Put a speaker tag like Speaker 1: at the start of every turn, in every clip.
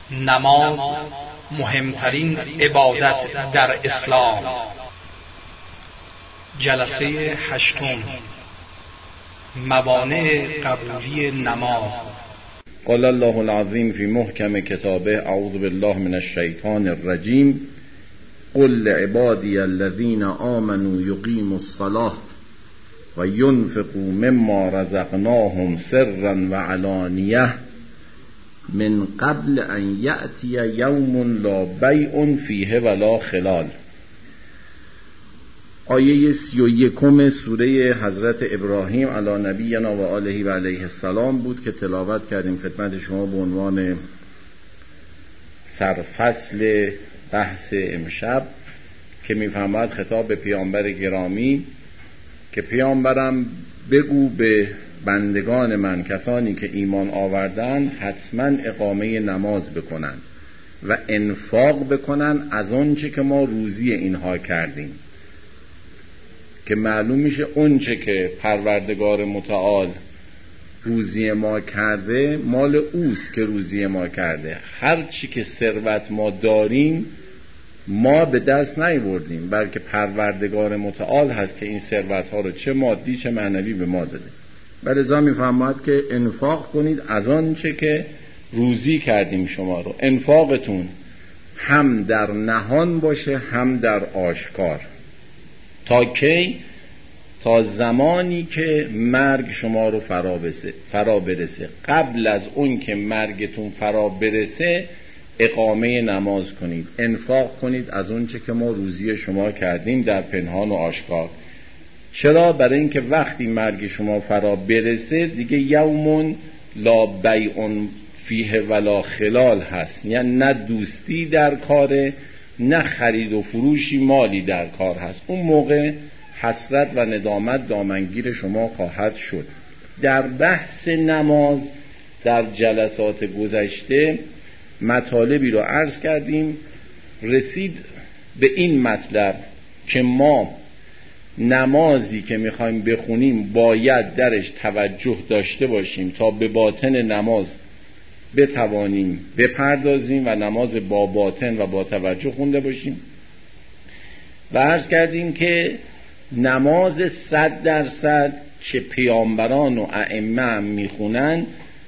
Speaker 1: نماز مهمترین عبادت در اسلام. جلسه هشتم، موانع قبولی نماز.
Speaker 2: قال الله العظیم فی محکم کتابه اعوذ بالله من الشیطان الرجیم قل لعبادی الذین آمنوا یقیموا الصلاة و ینفقوا مما رزقناهم سرا و علانیه من قبل ان یأتی یوم لا بیع فیه ولا خلال. آیه 31 سوره حضرت ابراهیم علی نبینا و آله و علیه السلام بود که تلاوت کردیم خدمت شما به عنوان سرفصل بحث امشب، که میفهمد خطاب به پیامبر گرامی که پیامبرم بگو به بندگان من، کسانی که ایمان آوردن، حتما اقامه نماز بکنن و انفاق بکنن از آنچه که ما روزی اینها کردیم، که معلوم میشه اونچه که پروردگار متعال روزی ما کرده مال اوست که روزی ما کرده. هر چی که ثروت ما داریم ما به دست نیاوردیم، بلکه پروردگار متعال هست که این ثروت ها رو چه مادی چه معنوی به ما داده. ولذا میفرماید که انفاق کنید از آنچه که روزی کردیم شما رو. انفاقتون هم در نهان باشه هم در آشکار. تا کی؟ تا زمانی که مرگ شما رو فرا برسه. قبل از اون که مرگتون فرا برسه اقامه نماز کنید، انفاق کنید از اون چه که ما روزی شما کردیم در پنهان و آشکار. چرا؟ برای اینکه وقتی مرگ شما فرا برسه دیگه یوم لا بیع فیه ولا خلال هست، یعنی نه دوستی در کاره نه خرید و فروشی مالی در کار هست. اون موقع حسرت و ندامت دامنگیر شما خواهد شد. در بحث نماز در جلسات گذشته مطالبی رو عرض کردیم، رسید به این مطلب که ما نمازی که میخوایم بخونیم باید درش توجه داشته باشیم تا به باطن نماز بتوانیم بپردازیم و نماز با باطن و با توجه خونده باشیم. و عرض کردیم که نماز 100% که پیامبران و ائمه هم میخونن،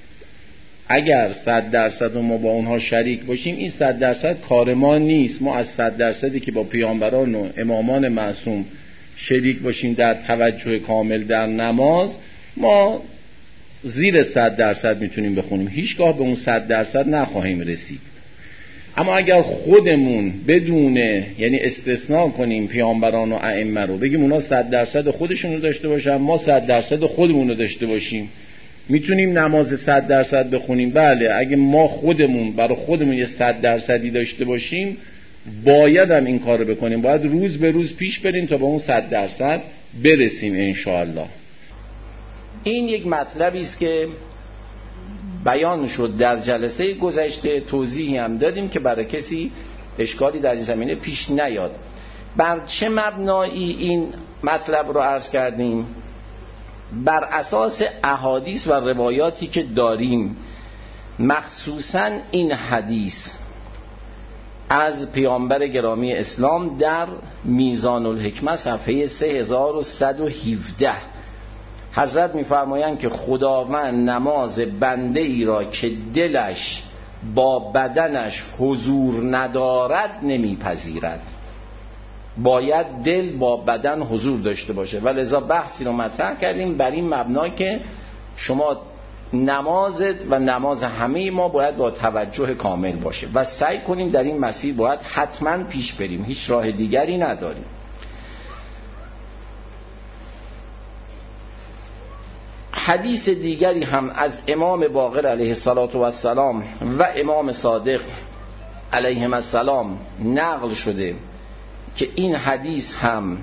Speaker 2: اگر 100% ما با اونها شریک باشیم این 100% کار ما نیست. ما از 100% که با پیامبران و امامان معصوم شریک باشیم در توجه کامل در نماز، ما زیر 100% میتونیم بخونیم، هیچگاه به اون 100% نخواهیم رسید. اما اگر خودمون بدون، یعنی استثناء کنیم پیامبران و ائمه رو، بگیم اونا 100% خودشون رو داشته باشن ما 100% خودمون رو داشته باشیم، میتونیم نماز 100% بخونیم. بله، اگه ما خودمون برای خودمون یه 100%ی داشته باشیم باید هم این کار رو بکنیم، باید روز به روز پیش بریم تا به اون 100% برسیم انشاءالله.
Speaker 3: این یک مطلبی است که بیان شد در جلسه گذشته، توضیحی هم دادیم که برای کسی اشکالی در این زمینه پیش نیاد. بر چه مبنایی این مطلب رو عرض کردیم؟ بر اساس احادیث و روایاتی که داریم، مخصوصا این حدیث از پیامبر گرامی اسلام در میزان الحکمه صفحه 3117 حضرت میفرمایند که خداوند نماز بنده ای را که دلش با بدنش حضور ندارد نمیپذیرد. باید دل با بدن حضور داشته باشه. ولذا بحثی رو مطرح کردیم بر این مبنا که شما نمازت و نماز همه ما باید با توجه کامل باشه و سعی کنیم در این مسیر باید حتما پیش بریم، هیچ راه دیگری نداریم. حدیث دیگری هم از امام باقر علیه السلام و امام صادق علیهم السلام نقل شده که این حدیث هم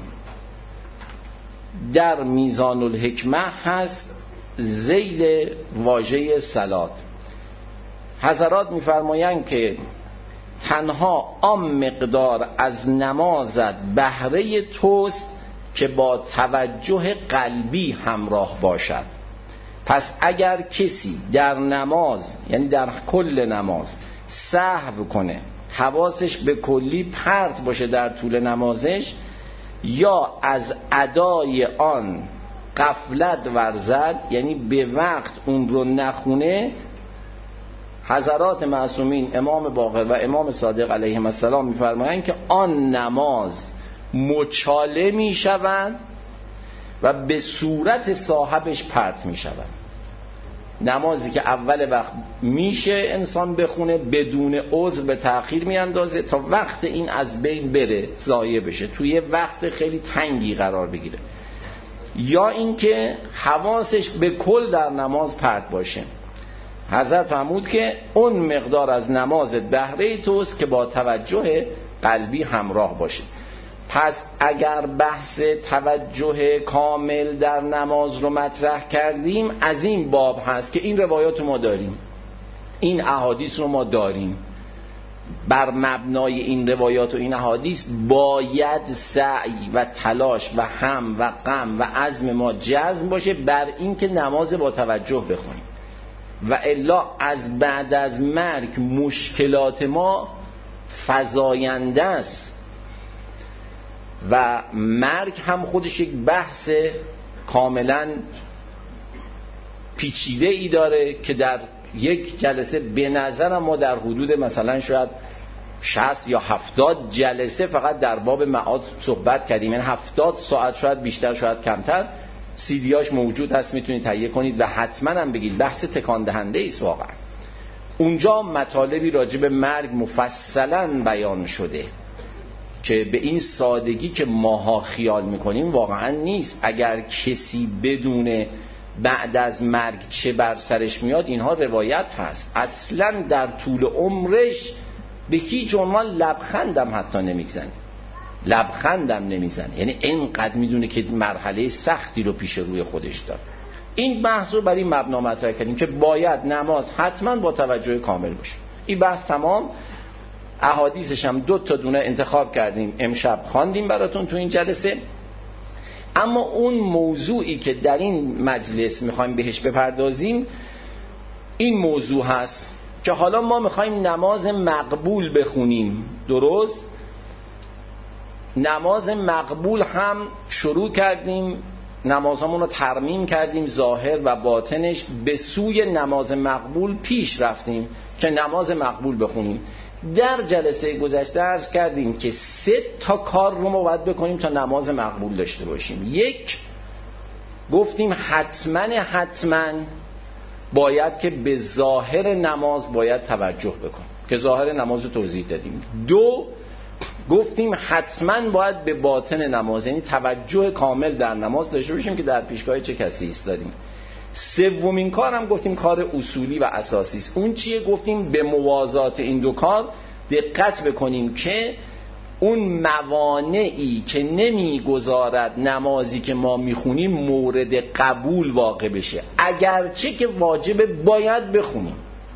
Speaker 3: در میزان الحکمه هست ذیل واژه صلات. حضرات میفرمایند که تنها آن مقدار از نمازت بهره توست که با توجه قلبی همراه باشد. پس اگر کسی در نماز، یعنی در کل نماز، سهو کنه، حواسش به کلی پرت باشه در طول نمازش، یا از ادای آن غفلت ورزد، یعنی به وقت اون رو نخونه، حضرات معصومین امام باقر و امام صادق علیهم السلام می‌فرمایند که آن نماز مچاله می‌شود و به صورت صاحبش پرت می‌شود. نمازی که اول وقت میشه انسان بخونه بدون عذر به تأخیر میاندازه تا وقت این از بین بره، ضایع بشه، توی وقت خیلی تنگی قرار بگیره، یا اینکه حواسش به کل در نماز پرت باشه. حضرت فرمود که اون مقدار از نمازت بهره توست که با توجه قلبی همراه باشه. پس اگر بحث توجه کامل در نماز رو مطرح کردیم، از این باب هست که این روایات رو ما داریم، این احادیث رو ما داریم، بر مبنای این روایات و این احادیث باید سعی و تلاش و هم و غم و عزم ما جزم باشه بر این که نماز با توجه بخونیم، و الا از بعد از مرگ مشکلات ما فزاینده است و مرگ هم خودش یک بحث کاملا پیچیده ای داره که در یک جلسه به نظرم ما در حدود مثلا شاید 60 یا 70 جلسه فقط در باب معاد صحبت کردیم، یعنی 70 ساعت، شاید بیشتر شاید کمتر. سیدیاش موجود هست، میتونید تهیه کنید و حتما هم بگید، بحث تکان دهنده است واقعا. اونجا مطالبی راجع به مرگ مفصلا بیان شده که به این سادگی که ماها خیال میکنیم واقعا نیست. اگر کسی بدون بعد از مرگ چه بر سرش میاد، اینها روایت هست، اصلا در طول عمرش به هیچ عنوان لبخندم حتی نمیزنه، لبخندم نمیزنه، یعنی اینقدر میدونه که مرحله سختی رو پیش روی خودش داره. این بحث رو برای مبنا مطرح کردیم که باید نماز حتما با توجه کامل باشه. این بحث تمام. احادیثش هم 2 تا دونه انتخاب کردیم، امشب خواندیم براتون تو این جلسه. اما اون موضوعی که در این مجلس میخوایم بهش بپردازیم این موضوع هست که حالا ما میخوایم نماز مقبول بخونیم. درست؟ نماز مقبول هم شروع کردیم، نمازامون رو ترمیم کردیم، ظاهر و باطنش به سوی نماز مقبول پیش رفتیم که نماز مقبول بخونیم. در جلسه گذشته عرض کردیم که 3 تا کار رو ما باید بکنیم تا نماز مقبول داشته باشیم. 1 گفتیم حتما باید که به ظاهر نماز باید توجه بکنیم که ظاهر نماز رو توضیح دادیم. 2 گفتیم حتما باید به باطن نماز، یعنی توجه کامل در نماز داشته باشیم که در پیشگاه چه کسی ایستادیم. 3مین کار هم گفتیم کار اصولی و اساسی است. اون چیه؟ گفتیم به موازات این 2 کار دقت بکنیم که اون موانعی که نمیگذارد نمازی که ما میخونیم مورد قبول واقع بشه، اگرچه که واجبه باید بخونیم،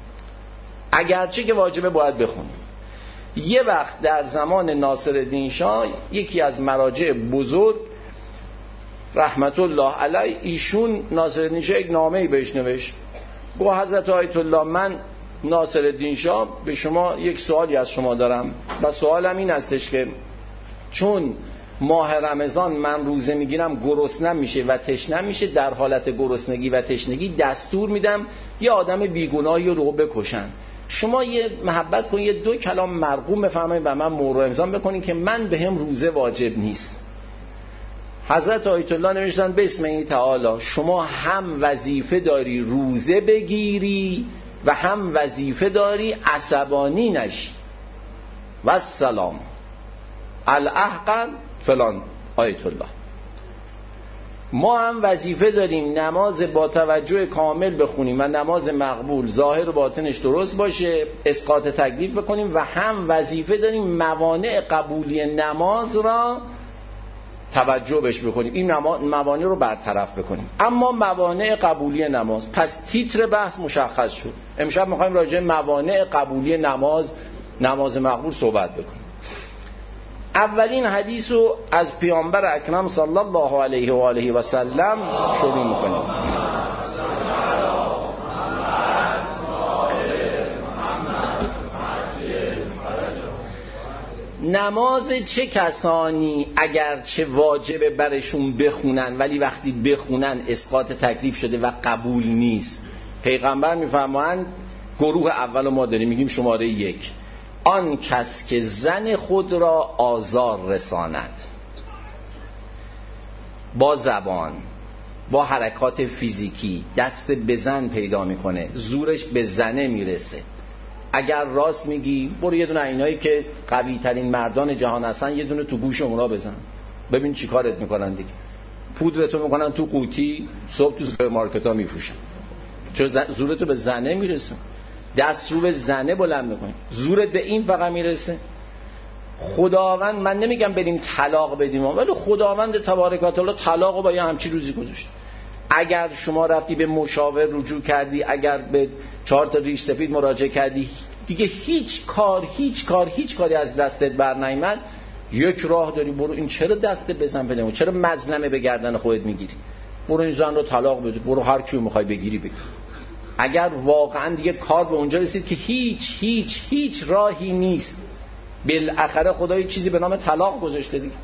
Speaker 3: یه وقت در زمان ناصرالدین شاه یکی از مراجع بزرگ رحمت الله علیه، ایشون ناصرالدین شاه یک نامه‌ای بهش نوشت، گفت حضرت آیت الله من ناصرالدین شاه به شما یک سوالی از شما دارم و سوالم این استش که چون ماه رمضان من روزه میگیرم گرسنه میشه و تشنه میشه، در حالت گرسنگی و تشنگی دستور میدم یه آدم بیگناهی رو بکشن، شما یه محبت کنید یه 2 کلام مرقوم بفرمایید و من مهر امضا بکنید که من بهم روزه واجب نیست. حضرت آیت الله نوشتن بسم الله تعالی شما هم وظیفه داری روزه بگیری و هم وظیفه داری عصبانی نشی و السلام الاحقر فلان. آیت الله ما هم وظیفه داریم نماز با توجه کامل بخونیم و نماز مقبول ظاهر و باطنش درست باشه، اسقاط تکلیف بکنیم، و هم وظیفه داریم موانع قبولی نماز را توجه بهش بکنیم، این موانع رو برطرف بکنیم. اما موانع قبولی نماز، پس تیتر بحث مشخص شد. امشب میخوایم راجع به موانع قبولی نماز مقبول صحبت بکنیم. اولین حدیث رو از پیامبر اکرم صلی الله علیه و آله و سلم شروع میکنیم. نماز چه کسانی اگر چه واجبه برشون بخونن ولی وقتی بخونن اسقاط تکلیف شده و قبول نیست؟ پیغمبر میفرمایند گروه اول ما داریم، میگیم شماره 1، آن کس که زن خود را آزار رساند با زبان، با حرکات فیزیکی، دست به زن پیدا میکنه، زورش به زنه میرسه. اگر راست میگی برو یه دونه اینایی که قوی ترین مردان جهان هستن یه دونه تو گوش اونا بزن، ببین چی کارت میکنن دیگه. پودرتو میکنن تو قوطی، صبح تو سوپرمارکت ها میفروشن، چون زورتو به زنه میرسه. دست رو به زنه بلند میکنی، زورت به این فقط میرسه. خداوند، من نمیگم بریم طلاق بدیم، ولی خداوند تبارک و تعالی طلاقو با یه همچین روزی گذاشت. اگر شما رفتی به مشاور رجوع کردی، اگر به 4 تا ریش سفید مراجعه کردی، دیگه هیچ کاری از دستت بر نیامد، یک راه داری، برو این چرا دست بزن بده، چرا مظلمه به گردن خودت میگیری؟ برو این زن رو طلاق بده، برو هر کیو میخوای بگیری بگیر. اگر واقعا دیگه کار به اونجا رسید که هیچ راهی نیست، بالاخره خدا یه چیزی به نام طلاق گذاشته دیگه.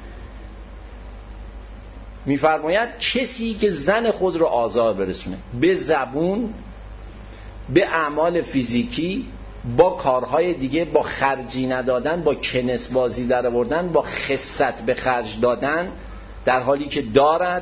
Speaker 3: میفرماید کسی که زن خود رو آزار برسونه به زبون، به اعمال فیزیکی، با کارهای دیگه، با خرجی ندادن، با کنس بازی در آوردن، با خست به خرج دادن در حالی که دارد،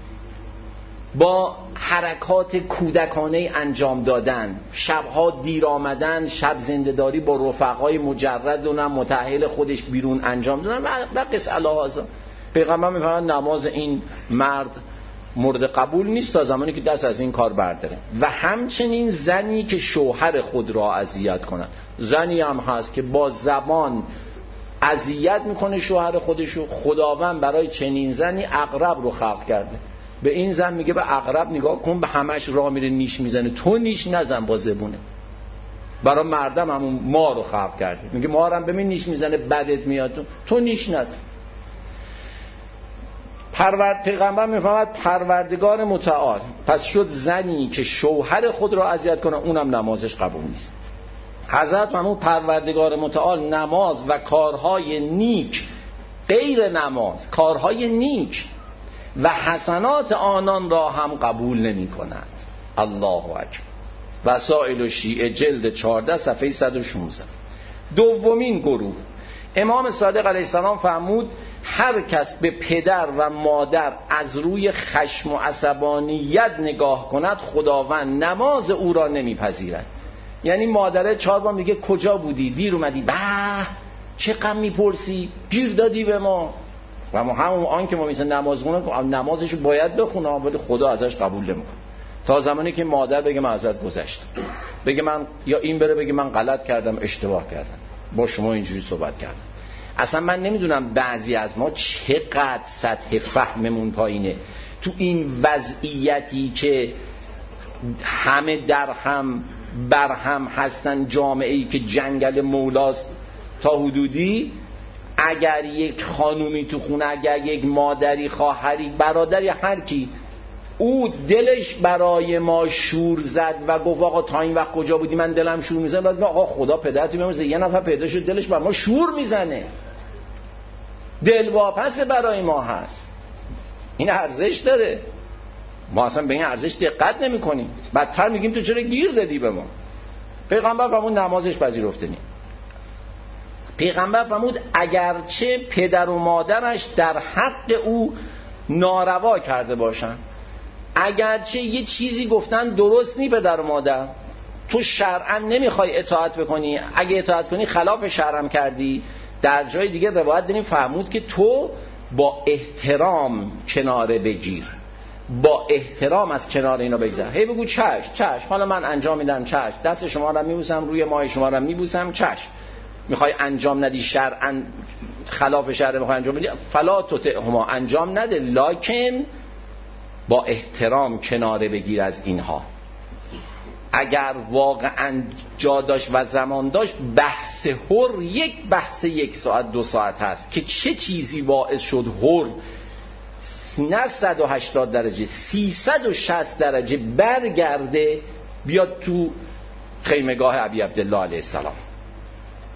Speaker 3: با حرکات کودکانه انجام دادن، شبها دیر آمدن، شب زنده‌داری با رفقای مجرد و متأهل خودش بیرون انجام دادن و قص الهازا. پیغمبر میفرماید نماز این مرد مورد قبول نیست تا زمانی که دست از این کار برداره. و همچنین زنی که شوهر خود را اذیت کند، زنی هم هست که با زبان اذیت میکنه شوهر خودشو. خداوند برای چنین زنی عقرب رو خلق کرده. به این زن میگه به عقرب نگاه کن، به همش راه میره نیش میزنه، تو نیش نزن با زبونه. برای مردم همون مار رو خلق کرده، میگه مارم ببین نیش میزنه بدت میاد، تو نیش نزن. پیغمبر میفهمد پروردگار متعال پس شد زنی که شوهر خود را اذیت کنه، اونم نمازش قبول نیست. حضرت محمود پروردگار متعال نماز و کارهای نیک، غیر نماز کارهای نیک و حسنات آنان را هم قبول نمی کند. الله اکبر. وسائل شیعه جلد 14 صفحه 116. دومین گروه، امام صادق علیه السلام فرمود هر کس به پدر و مادر از روی خشم و عصبانیت نگاه کند خداوند نماز او را نمیپذیرد. یعنی مادره 4 بار میگه کجا بودی، دیر اومدی، به چه غم میپرسی، گیر دادی به ما. و ما همون آن که ما میسن نماز خونه نمازشو باید بخونه ولی خدا ازش قبول نمیکنه تا زمانی که مادر بگه من ازت گذشتم، بگه من، یا این بره بگه من غلط کردم، اشتباه کردم، با شما اینجوری صحبت کردم. اصلا من نمیدونم بعضی از ما چقدر سطح فهممون پایینه تو این وضعیتی که همه در هم بر هم هستن، جامعه‌ای که جنگل مولاست تا حدودی. اگر یک خانومی تو خونه، اگر یک مادری، خواهری، برادری، هر کی او دلش برای ما شور زد و گفت آقا تا این وقت کجا بودی، من دلم شور میزنه، بعد آقا خدا پدرت میامرزه یه نفر پیدا شد دلش بر ما شور میزنه، دلواپس برای ما هست، این ارزش داره. ما اصلا به این ارزش دقت نمی کنیم، بدتر میگیم تو چرا گیر دادی به ما. پیغمبر فرمود نمازش پذیرفته نیست. پیغمبر فرمود اگرچه پدر و مادرش در حق او ناروا کرده باشن، اگرچه یه چیزی گفتن درست نی پدر و مادر، تو شرعا نمیخوای اطاعت بکنی، اگه اطاعت کنی خلاف شرعم کردی. در جای دیگه روایت داریم فرمود که تو با احترام کناره بگیر، با احترام از کنار اینا بگذر، هی بگو چشم حالا من انجام میدم، چشم دست شما رو میبوسم، روی ماه شما رو میبوسم، چشم میخوای انجام ندی شرعا خلاف شرع میخوای انجام بدی، فلا تطعهما، انجام نده، لکن با احترام کناره بگیر از اینها. اگر واقعا جا داشت و زمان داشت، بحث حر یک بحث 1 ساعت 2 ساعت هست که چه چیزی باعث شد حر نه 180 درجه 360 درجه برگرده بیاد تو خیمگاه ابی عبدالله علیه السلام.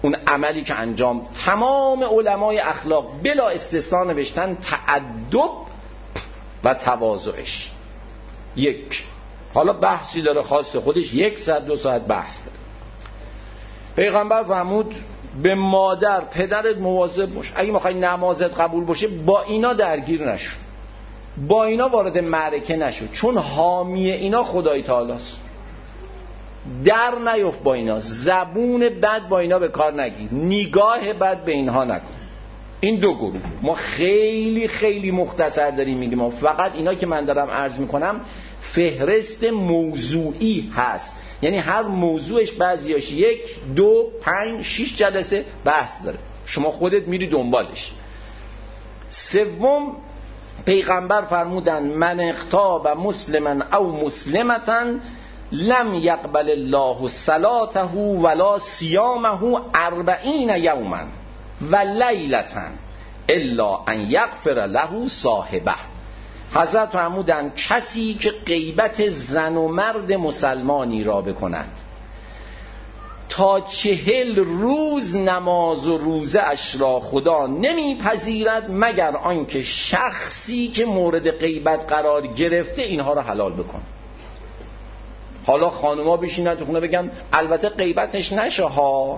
Speaker 3: اون عملی که انجام. تمام علمای اخلاق بلا استثنا نوشتن تأدب و تواضعش. یک، حالا بحثی داره خاص خودش، 1 ساعت 2 ساعت بحث داره. پیغمبر فرمود به مادر پدرت مواظب باش، اگه میخوای نمازت قبول باشه با اینا درگیر نشو، با اینا وارد معرکه نشو، چون حامی اینا خدای تعالی است. در نیفت با اینا، زبون بد با اینا به کار نگیر، نگاه بد به اینها نکن. این دو گروه ما خیلی خیلی مختصر داریم میگیم، ما فقط اینا که من دارم عرض میکنم فهرست موضوعی هست، یعنی هر موضوعش بعضیاش 1 2 5 6 جلسه بحث داره، شما خودت میری دنبالش. سوم، پیغمبر فرمودن من اغتاب مسلما او مسلمتا لم یقبل الله صلاته ولا صیامه 40 یوما و لیلتا الا ان یغفر له صاحبه. حضرت فرمودند کسی که غیبت زن و مرد مسلمانی را بکند تا 40 روز نماز و روزه اش را خدا نمیپذیرد مگر آنکه شخصی که مورد غیبت قرار گرفته اینها را حلال بکن. حالا خانوما بشینن تو خونه بگم البته غیبتش نشه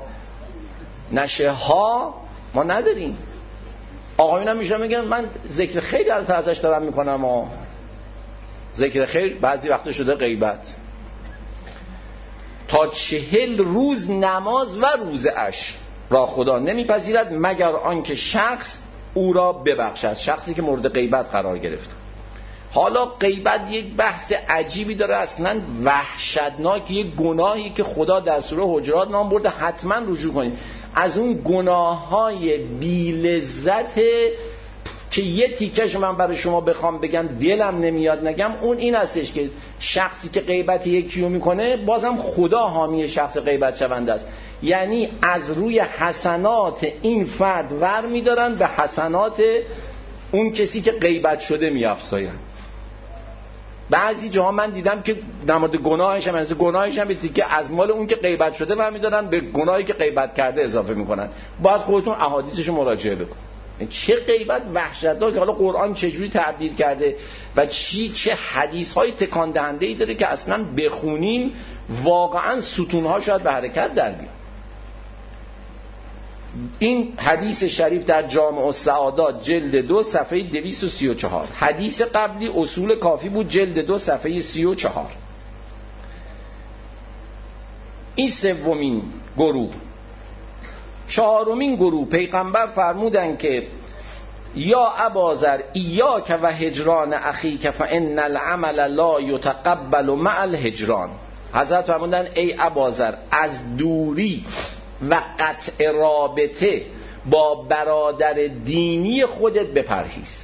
Speaker 3: ها ما نداریم. آقایون هم میشن میگن من ذکر خیر البته ازش دارم میکنم ذکر خیر بعضی وقتا شده غیبت. تا 40 روز نماز و روزه اش را خدا نمیپذیرد مگر آنکه شخص او را ببخشد، شخصی که مورد غیبت قرار گرفت. حالا غیبت یک بحث عجیبی داره، اصلا وحشتناک، یک گناهی که خدا در سوره حجرات نام برده حتما رجوع کنید. از اون گناههای بی لذت که یه تیکش من برای شما بخوام بگم دلم نمیاد نگم، اون این هستش که شخصی که غیبت یکی رو میکنه بازم خدا حامی شخص غیبت شونده است، یعنی از روی حسنات این فرد ور میدارن به حسنات اون کسی که غیبت شده میافزاین. بعضی جاها من دیدم که در مورد گناهش هم که از مال اون که غیبت شده برمی‌دارن به گناهی که غیبت کرده اضافه میکنن. باید خودتون احادیثشو مراجعه بکنید. چه غیبت وحشتناک، حالا قرآن چجوری تعبیر کرده و چه حدیث‌های تکان دهنده‌ای داره که اصلا بخونیم واقعا ستون‌ها شاید به حرکت در بیاد. این حدیث شریف در جامع السعادات جلد 2 صفحه 234. حدیث قبلی اصول کافی بود جلد 2 صفحه 34. این سومین گروه. چهارمین گروه پیغمبر فرمودن که یا ابازر ایاک و هجران اخیک فان العمل لا یتقبل مع الهجران. حضرت فرمودن ای ابازر از دوری و قطع رابطه با برادر دینی خودت بپرهیز،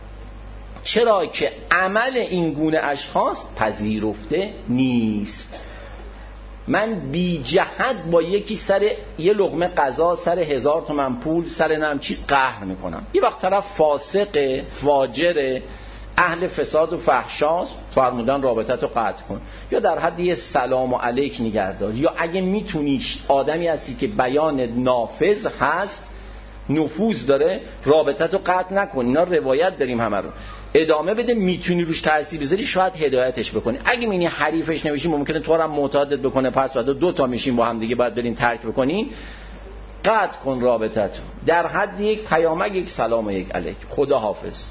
Speaker 3: چرا که عمل این گونه اشخاص پذیرفته نیست. من بی جهت با یکی سر یه لقمه غذا، سر 1000 تومان پول، سر نمچی قهر میکنم. یه وقت طرف فاسقه، فاجره، اهل فساد و فحشاست، فرمودن رابطت رو قطع کن، یا در حد یه سلام و علیک نگهدار، یا اگه میتونی آدمی هستی که بیان نافذ هست، نفوذ داره، رابطت رو قطع نکن. اینا روایت داریم همه رو. ادامه بده، میتونی روش تاثیر بذاری شاید هدایتش بکنی. اگه میبینی حریفش نمیشی ممکنه تو رو هم معتادت بکنه، پس بعد 2 تا میشیم با هم دیگه باید برین ترک بکنین. قطع کن رابطت در حد یک پیامک، یک سلام و یک علیک، خدا حافظ.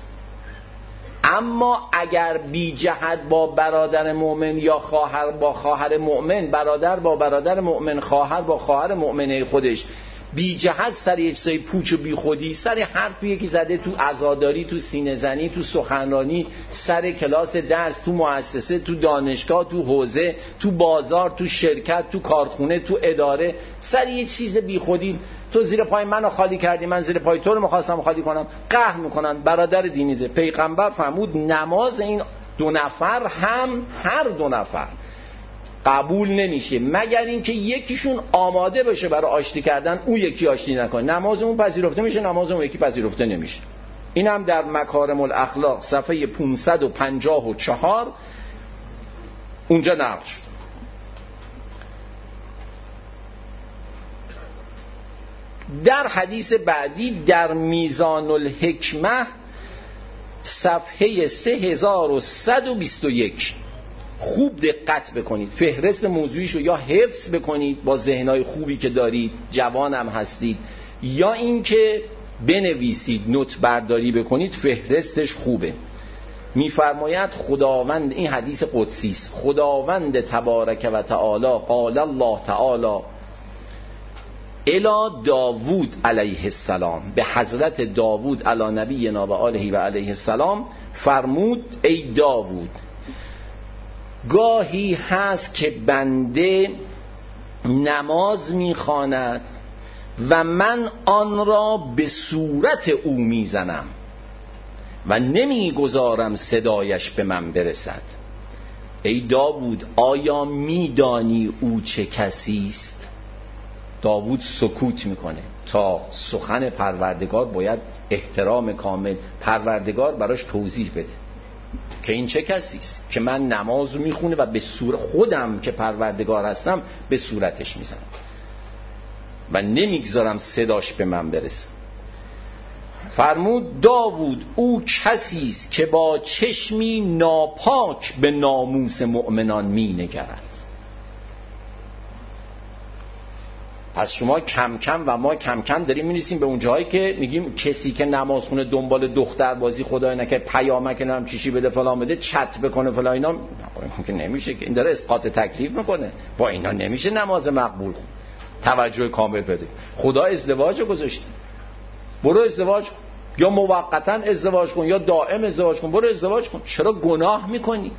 Speaker 3: اما اگر بی جهت با برادر مؤمن یا خواهر با خواهر مؤمن، برادر با برادر مؤمن، خواهر با خواهر مؤمنه خودش بی جهت سر یه چیزای پوچ و بی خودی، سر حرفی یکی زده، تو عزاداری، تو سینه زنی، تو سخنرانی، سر کلاس درس، تو مؤسسه، تو دانشگاه، تو حوزه، تو بازار، تو شرکت، تو کارخونه، تو اداره، سر یه چیز بی خودی، تو زیر پای منو خالی کردی، من زیر پای تو رو می‌خواستم خالی کنم، قهر میکنن برادر دینی ده. پیغمبر فرمود نماز این 2 نفر هم هر 2 نفر قبول نمیشه مگر اینکه یکیشون آماده بشه برای آشتی کردن، اون یکی آشتی نکنه. نماز اون پذیرفته میشه، نماز اون یکی پذیرفته نمیشه. این هم در مکارم الاخلاق صفحه 554 اونجا نقل شد. در حدیث بعدی در میزان الحکمه صفحه 3121 خوب دقت بکنید، فهرست موضوعیشو یا حفظ بکنید با ذهنای خوبی که دارید، جوانم هستید، یا اینکه بنویسید، نوت برداری بکنید، فهرستش خوبه. میفرماید خداوند، این حدیث قدسی است، خداوند تبارک و تعالی قال الله تعالی الی داوود علیه السلام، به حضرت داوود علی نبینا و آله و علیه السلام فرمود ای داوود، گاهی هست که بنده نماز میخواند و من آن را به صورت او میزنم و نمیگذارم صدایش به من برسد. ای داوود، آیا میدانی او چه کسی است؟ داوود سکوت میکنه تا سخن پروردگار باید احترام کامل، پروردگار براش توضیح بده که این چه کسی است که من نماز میخونه و به صورت خودم که پروردگار هستم به صورتش میزنم و نمیگذارم صداش به من برسه. فرمود داوود او کسی است که با چشمی ناپاک به ناموس مؤمنان مینگرد. پس شما کم کم و ما کم کم داریم می‌رسیم به اون جایی که میگیم کسی که نماز خونه دنبال دختر بازی، خدای نکنه پیامک نام چیشی بده فلان بده، چت بکنه فلان، اینا که نمیشه، که این داره اسقاط تکلیف میکنه. با اینا نمیشه نماز مقبول خون. توجه کامل بده. خدا ازدواجو گذاشته، برو ازدواج کن، یا موقتا ازدواج کن یا دائم ازدواج کن، برو ازدواج کن، چرا گناه میکنی؟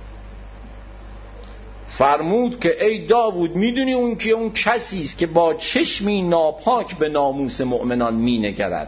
Speaker 3: فرمود که ای داوود، میدونی اون که اون کسی است که با چشمی ناپاک به ناموس مؤمنان مینگرد.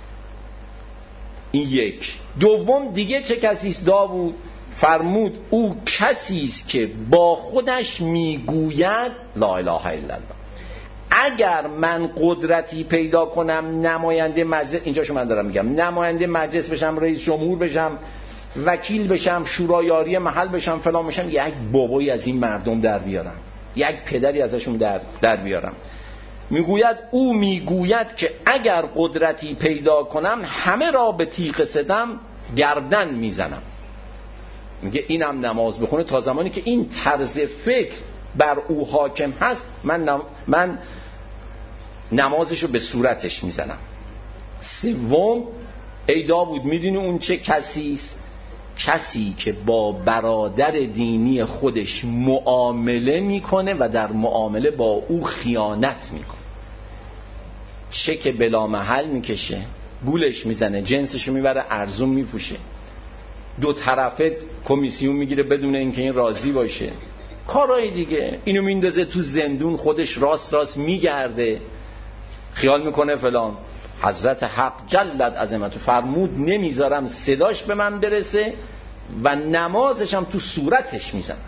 Speaker 3: این یک. دوم دیگه چه کسی است داوود؟ فرمود او کسی است که با خودش میگوید لا اله الا الله. اگر من قدرتی پیدا کنم نماینده مجلس، اینجاشو من دارم میگم، نماینده مجلس بشم، رئیس جمهور بشم، وکیل بشم، شورایاری محل بشم، فلان بشم، یک بابایی از این مردم در بیارم، یک پدری ازشون در بیارم. میگوید او میگوید که اگر قدرتی پیدا کنم همه را به تیغ ستم گردن میزنم. میگه اینم نماز بخونه تا زمانی که این طرز فکر بر او حاکم هست، من نمازشو به صورتش میزنم. سوم، ای داوود میدونی اون چه کسی است؟ کسی که با برادر دینی خودش معامله میکنه و در معامله با او خیانت میکنه، چک بلا محل میکشه، گولش میزنه، جنسشو میبره ارزون میفروشه، دو طرفه کمیسیون میگیره بدون اینکه این راضی باشه، کارهای دیگه، اینو میندازه تو زندون، خودش راست میگرده، خیال میکنه فلان. حضرت حق جلت عظمت فرمود نمیذارم صداش به من برسه و نمازشم تو صورتش میزنم.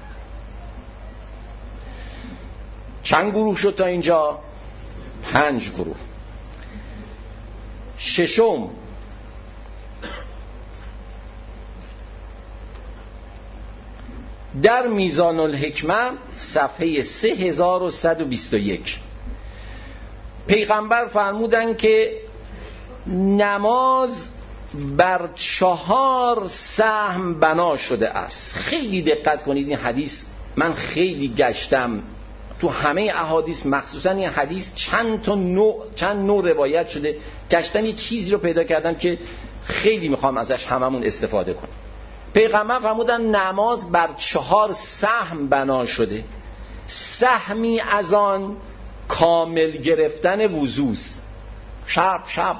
Speaker 3: چند گروه شد تا اینجا؟ 5 گروه. ششم، در میزان الحکمه صفحه 3121 پیغمبر فرمودن که نماز بر 4 سهم بنا شده است. خیلی دقت کنید، این حدیث من خیلی گشتم تو همه احادیث، مخصوصا این حدیث چند نوع روایت شده، گشتم یه چیزی رو پیدا کردم که خیلی میخوام ازش هممون استفاده کنیم. پیغمبر فرمودن نماز بر 4 سهم بنا شده. سهمی از آن کامل گرفتن وضوست. شب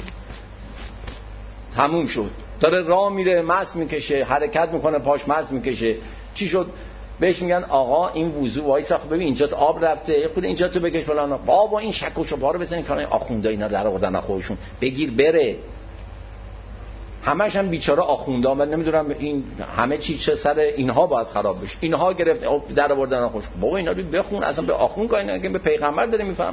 Speaker 3: تموم شد، داره راه میره، مس میکشه، حرکت میکنه، پاش مس میکشه، چی شد؟ بهش میگن آقا این وضو وایسا، خب ببین اینجا آب رفته، خود اینجا تو بکش فلان. بابا این شک و شبهه رو بزنین کنه آخوندا اینا در آوردن خودشون، بگیر بره. همش هم بیچاره آخوندا، من نمیدونم این همه چی چه سر اینها باید خراب بشه، اینها گرفت در آوردن خودشون. بابا اینا رو بخون، اصلا به آخون کاری نداره، به پیغمبر داره میفهمن.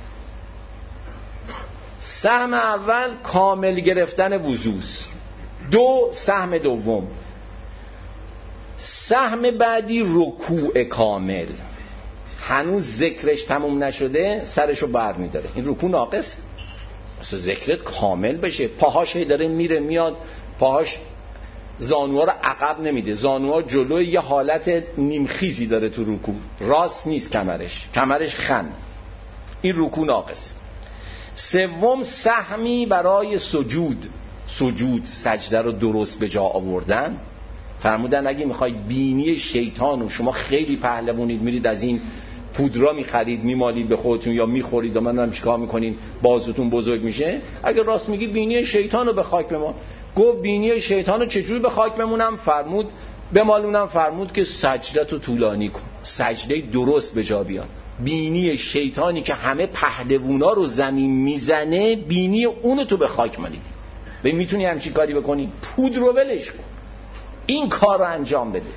Speaker 3: سهم اول کامل گرفتن وضوست. 2 سهم دوم. سهم بعدی رکوع کامل. هنوز ذکرش تموم نشده سرشو بر میداره. این رکوع ناقص. مثلا ذکرت کامل بشه، پاهاش داره میره میاد، پاهاش زانوها رو عقب نمیده، زانوها جلوی، یه حالت نیمخیزی داره تو رکوع، راست نیست کمرش خم. این رکوع ناقص. سوم سهمی برای سجود سجده رو درست به جا آوردن. فرمودن اگه میخوای بینی شیطان و شما خیلی پهلوانید میرید از این پودرا میخرید میمالید به خودتون یا میخورید و من هم چیکار میکنین بازوتون بزرگ میشه، اگه راست میگی بینی شیطان رو به خاک بمال. گفت بینی شیطان رو چجوری به خاک بمونم؟ فرمود که سجده رو طولانی کن، سجده درست به جا بیاد. بینی شیطانی که همه پهلوونا رو زمین میزنه، بینی اونو تو به خاک مالیدی. ببین میتونی همچین کاری بکنی؟ پودر رو ولش کن، این کار رو انجام بده.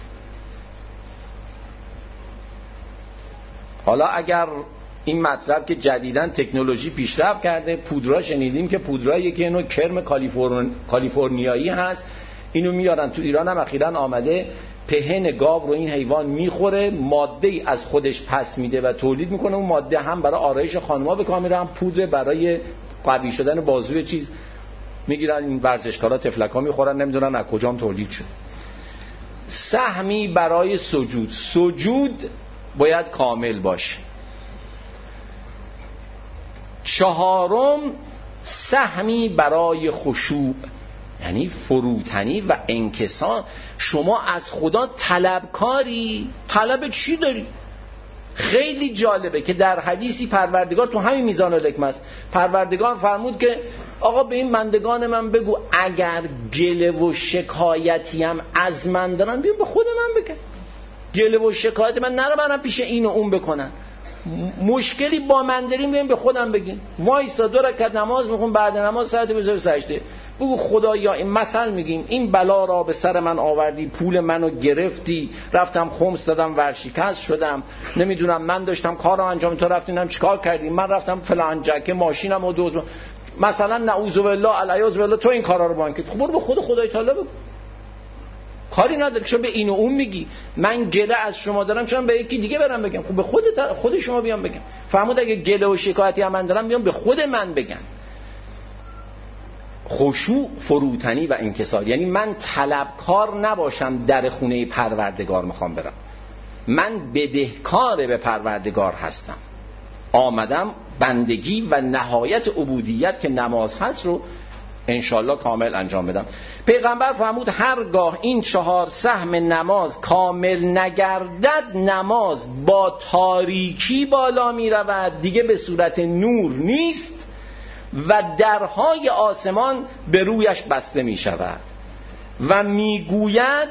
Speaker 3: حالا اگر این مطلب که جدیداً تکنولوژی پیشرفت کرده، پودرا شنیدیم که پودرایی که اینو کرم کالیفرنیایی هست، اینو میارن تو ایران هم اخیراً آمده، پهن گاو رو این حیوان میخوره، ماده ای از خودش پس میده و تولید میکنه. اون ماده هم برای آرایش خانم‌ها به کار میره، هم پودر برای قوی شدن بازوی چیز میگیرن. این ورزشکارا تفلک‌ها میخورن، نمیدونن از کجام تولید شد. سهمی برای سجود باید کامل باشه. چهارم سهمی برای خشوع، یعنی فروتنی و انکسار. شما از خدا طلبکاری، طلب چی داری؟ خیلی جالبه که در حدیثی پروردگار تو همین میزان الحکمه است، پروردگار فرمود که آقا به این بندگان من بگو اگر گله و شکایتی هم از من دارن بیان به خود من بگن. گله و شکایت من نرو برم پیش این و اون بکنن. مشکلی با من داریم بیان به خودم بگین. وایسا 2 رکعت نماز میخون، بعد نماز ساعت بذار سجده، بگو خدایا این مثل میگیم این بلا را به سر من آوردی، پول منو گرفتی، رفتم خمس دادم ورشکست شدم، نمیدونم من داشتم کار رو انجام، تو رفتی نم چیکار کردی، من رفتم فلان جکه ماشینم و دوز، مثلا نعوذ بالله علیاذ بالله تو این کارا رو بانکت. خب برو به خدای تعالی بگو، کاری نداره که شما به این و اون میگی من گله از شما دارم چون به یکی دیگه برم بگم. خب به خود شما بیام بگم. فرمود اگه گله و شکایتی هم من دارم بیام به خود من بگن. خشوع، فروتنی و انکسار، یعنی من طلبکار نباشم در خونه پروردگار میخوام برم، من بدهکار به پروردگار هستم، آمدم بندگی و نهایت عبودیت که نماز هست رو انشالله کامل انجام بدم. پیغمبر فرمود هرگاه این 4 سهم نماز کامل نگردد، نماز با تاریکی بالا می رود، دیگه به صورت نور نیست و درهای آسمان به رویش بسته می شود. و می گوید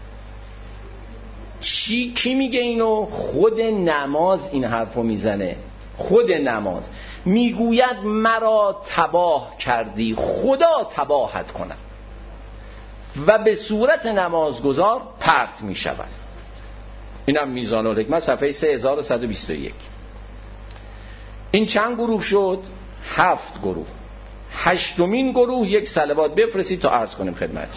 Speaker 3: کی میگه اینو؟ خود نماز این حرفو میزنه. خود نماز میگوید مرا تباه کردی، خدا تباهت کنه، و به صورت نمازگزار پرت می شود. اینم میزان الحکمه صفحه 3121. این چند گروه شد؟ 7 گروه. 8مین گروه یک صلوات بفرستید تا عرض کنیم خدمت.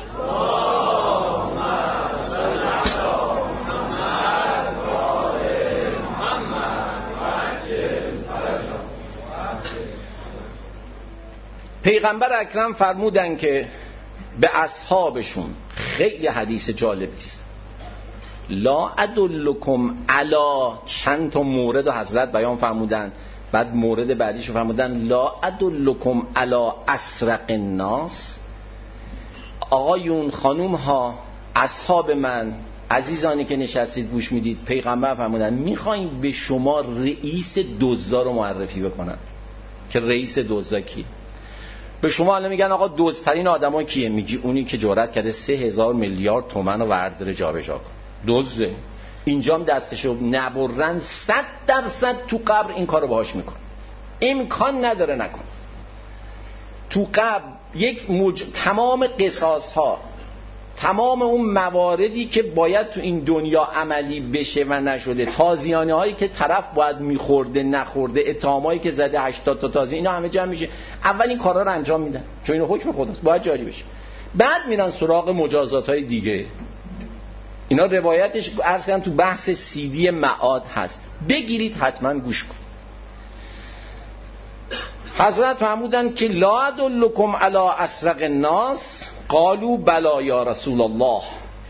Speaker 3: پیغمبر اکرم فرمودن که به اصحابشون، خیلی حدیث جالبی است، لا ادلکم علی، چند تا مورد و حضرت بیان فرمودن، بعد مورد بعدیش رو فرمودن لا ادلکم علی اسرق الناس. آقایون، خانوم ها، اصحاب من، عزیزانی که نشستید گوش میدید، پیغمبر فرمودن میخواین به شما رئیس دزدا رو معرفی بکنن که رئیس دزدا کی؟ به شما الان میگن آقا دزدترین آدما کیه؟ میگی اونی که جرأت کرده 3000 میلیارد تومان رو ورداره جابجا کنه، دزده. اینجا هم دستشو نبرن 100% تو قبر این کارو باهاش میکنه، امکان نداره نکن. تو قبر یک تمام قصاص ها، تمام اون مواردی که باید تو این دنیا عملی بشه و نشده، تازیانه هایی که طرف باید میخورده نخورده، اتهامایی که زده 80 تا تازی، اینا همه جمع میشه. اول این کارا رو انجام میدن چون اینو حکم خداست، باید جاری بشه. بعد میرن سراغ مجازات های دیگه. اینا روایتش عرض کردم تو بحث CD معاد هست. بگیرید حتما گوش کنید. حضرت فرمودند که لا ادلکم علی اسرق الناس قالوا بلا یا رسول الله.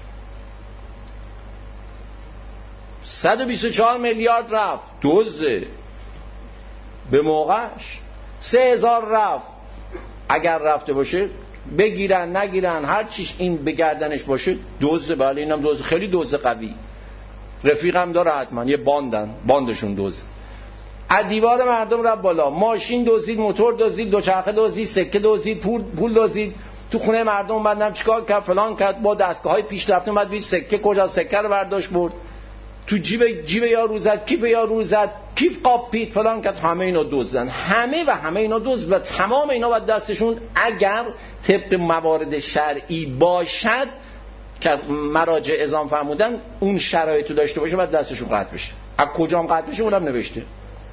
Speaker 3: 124 میلیارد رفت دزده به موقعش، 3000 رفت، اگر رفته باشه بگیرن نگیرن هر چیش این به گردنش باشه دزده. بله اینم دزده، خیلی دزده قوی، رفیقم داره حتما، یه باندشون دزد. از دیوار مردم رفت بالا، ماشین دزدید، موتور دزدید، دوچرخه دزدید، سکه دزدید، پول دزدید، تو خونه مردم اومدن چیکار کرد فلان کرد، با دستگاه‌های پیشرفته اومد ببین سکه کجا، سکه رو برداشت برد تو جیب یارو زد، کیف یارو زد، کیف قاپید فلان کرد. همه اینا دزدن، همه اینا دزد و تمام اینا باید دستشون اگر طبق موارد شرعی باشد که مراجع اعزام فرمودن اون شرایطو داشته باشه باید دستشون قطع بشه. از کجام قطع بشه اونم نوشته.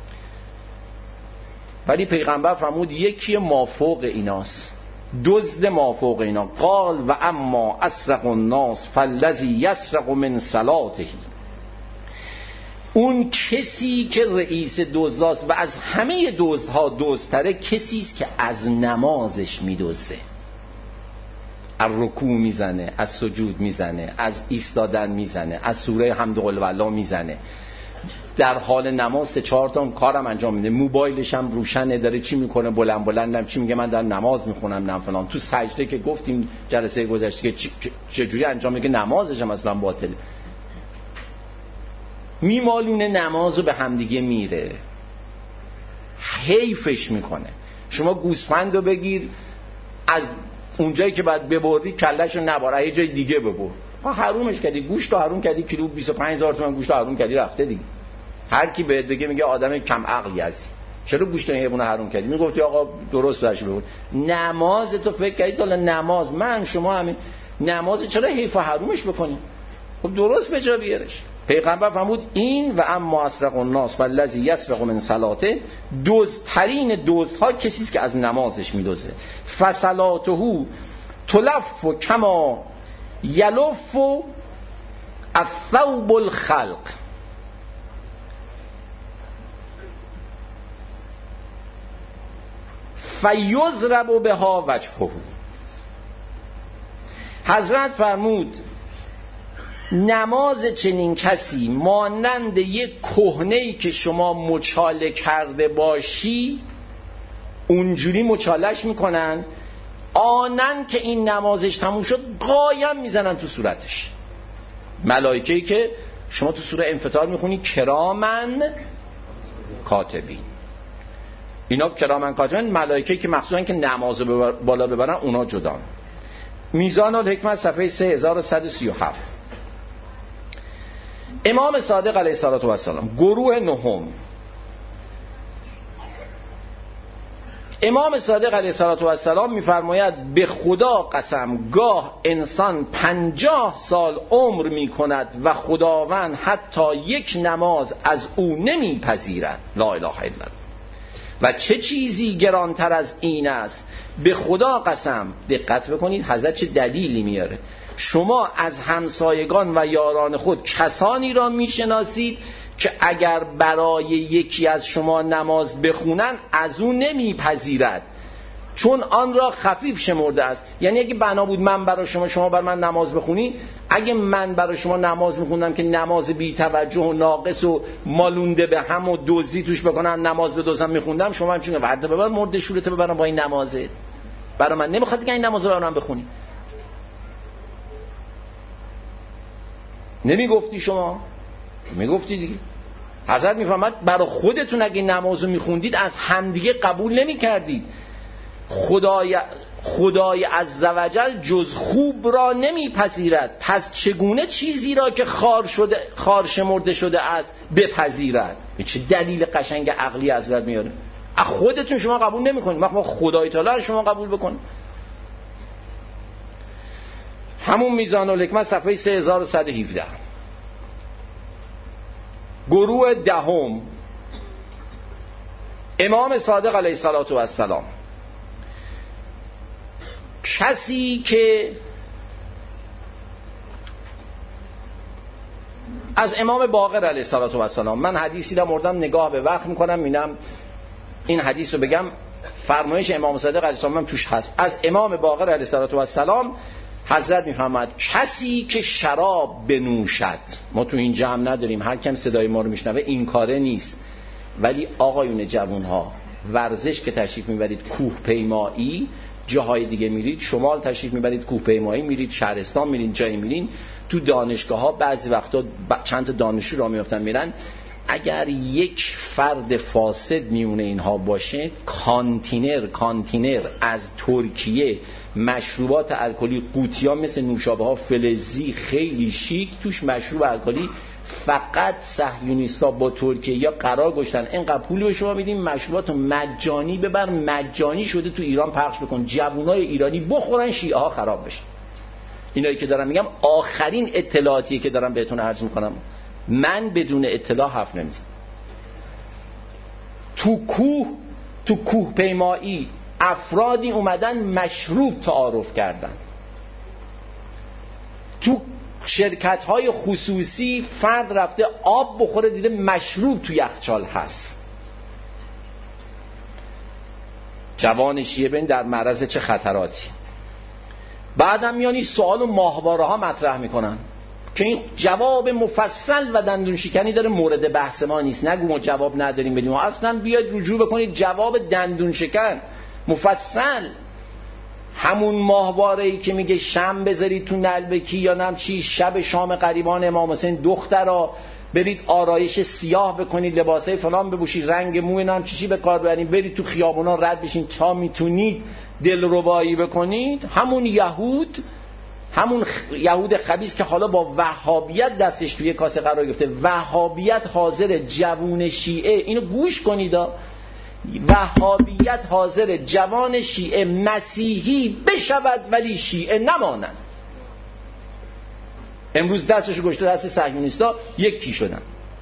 Speaker 3: ولی پیغمبر فرمود یکی مافوق ایناست، دزد مافوق اینا. قال و اما اسرق الناس فالذی یسرق من صلاته. اون کسی که رئیس دزداست و از همه دزدها دزدتره کسی است که از نمازش میدزده. از رکوع میزنه، از سجود میزنه، از ایستادن میزنه، از سوره حمد و قل والله میزنه، در حال نماز 3-4 تا کارم انجام میده، موبایلش هم روشنه، داره چی میکنه، بلندم چی میگه، من در نماز میخونم نه فلان. تو سجده که گفتیم جلسه گذشته که چجوری انجام میده، نمازش هم اصلا باطله، میمالونه نمازو به همدیگه میره، حیفش میکنه. شما گوسفندو بگیر از اونجایی که باید ببری کلهشو نبار، یه جای دیگه ببر، حرومش کردی، گوشت رو حروم کردی، کیلو 25000 تومان گوشت رو حروم کردی، رفته دیگه. هر کی بهت بگه میگه آدم کم عقلی هستی، چرا گوشت حیوان حروم کردی؟ میگفتی آقا درست باشه بگو. نماز تو فکر کردی تا نماز من شما همین نماز چرا حیف و حرومش بکنی؟ خب درست به جا بیارش. پیغمبر فرمود این و اما اسرق الناس والذی یسرق من صلاته، دزدترین دزدها کسی است که از نمازش میدزده. فصلاته تلف کما یلف الثوب الخلق. فیضرب بها وجهه. حضرت فرمود نماز چنین کسی مانند یک کهنه‌ای که شما مچاله کرده باشی اونجوری مچالش میکنن، آنن که این نمازش تموم شد قایم میزنن تو صورتش. ملائکه‌ای که شما تو سوره انفطار میخونی کرامن کاتبین، اینا کرامن کاتبین ملائکه‌ای که مخصوصا که نمازو بالا ببرن اونا جدان. میزان الحکمت صفحه 3137. امام صادق علیه السلام گروه نهم. امام صادق علیه السلام میفرماید به خدا قسم گاه انسان 50 سال عمر میکند و خداوند حتی یک نماز از او نمیپذیرد. لا اله الا الله. و چه چیزی گرانتر از این است؟ به خدا قسم، دقت بکنید حضرت چه دلیلی میاره. شما از همسایگان و یاران خود کسانی را میشناسید که اگر برای یکی از شما نماز بخونن از اون نمیپذیرد چون آن را خفیف شمرده است. یعنی اگه بنا بود من برای شما بر من نماز بخونی، اگه من برای شما نماز میخوندم که نماز بی توجه و ناقص و مالونده به هم و دزدی توش بکنم، نماز به دوزم میخوندم، شما هم چون ورده ببر مرد شورته ببرم با این نمازت، برای من نمیخواد دیگه این نماز رو برام بخونی. نمیگفتی شما؟ میگفتی دیگه. حضرت میفرماد برای خودتون اگه نمازو میخوندید از همدیگه قبول نمیکردید. خدای عزوجل جز خوب را نمیپذیرد، پس چگونه چیزی را که خار شمرده شده است بپذیرد؟ چه دلیل قشنگ عقلی حضرت میاره؟ از خودتون شما قبول نمیکنید، ما خدای تعالی شما قبول بکنید. همون میزان الحکمت صفحه 3117. گروه دهم. امام صادق علیه السلام کسی که از امام باقر علیه السلام. من حدیثی را مردم نگاه به وقت میکنم میبینم این حدیث رو بگم، فرمایش امام صادق علیه السلام توش هست. از امام باقر علیه السلام حضرت میفرماید کسی که شراب بنوشد، ما تو این جمع نداریم، هر کم صدای ما رو میشنوه این کاره نیست، ولی آقایون جوانها ورزش که تشریف میبرید، کوه پیمایی، جاهای دیگه میرید، شمال تشریف میبرید کوه پیمایی میرید، شهرستان میرید، جایی میرین، تو دانشگاه ها بعضی وقتا چند تا دانشجو را میافتن میرن، اگر یک فرد فاسد میونه اینها باشه، کانتینر از ترکیه مشروبات الکلی، قوطی‌ها مثل نوشابه ها فلزی خیلی شیک توش مشروب الکلی، فقط صهیونیستا با ترکیه یا قرار گذاشتن اینقدر پول به شما میدیم مشروبات مجانی ببر، مجانی شده تو ایران پخش بکن، جوانای ایرانی بخورن، شیعه ها خراب بشن. اینایی که دارم میگم آخرین اطلاعاتیه که دارم بهتون عرض میکنم، من بدون اطلاع حرف نمیزنم. تو کوه پیمایی افرادی اومدن مشروب تعارف کردن، تو شرکت های خصوصی فرد رفته آب بخوره دیده مشروب تو یخچال هست. جوان شیعه بین در معرض چه خطراتی. بعدم میانی سوال و ماهواره ها مطرح میکنن که این جواب مفصل و دندون شکنی داره، مورد بحث ما نیست، نگو ما جواب نداریم بدیم، اصلا بیاید رجوع بکنید جواب دندون شکن مفصل. همون ماهواره‌ای که میگه شم بذارید تو نلبکی یا نم چی، شب شام قریبان امام حسین دخترا برید آرایش سیاه بکنید، لباسای فلان بپوشید، رنگ موی نم چی به کار ببرید، برید تو خیابونا رد بشین تا میتونید دلربایی بکنید. همون یهود خبیث که حالا با وهابیت دستش توی کاسه قرار گرفته، وهابیت حاضر جوون شیعه، اینو گوش کنید، وهابیت حاضر جوان شیعه مسیحی بشود ولی شیعه نمانند. امروز دستشو گشته دست صهیونیستا، یکی شدن.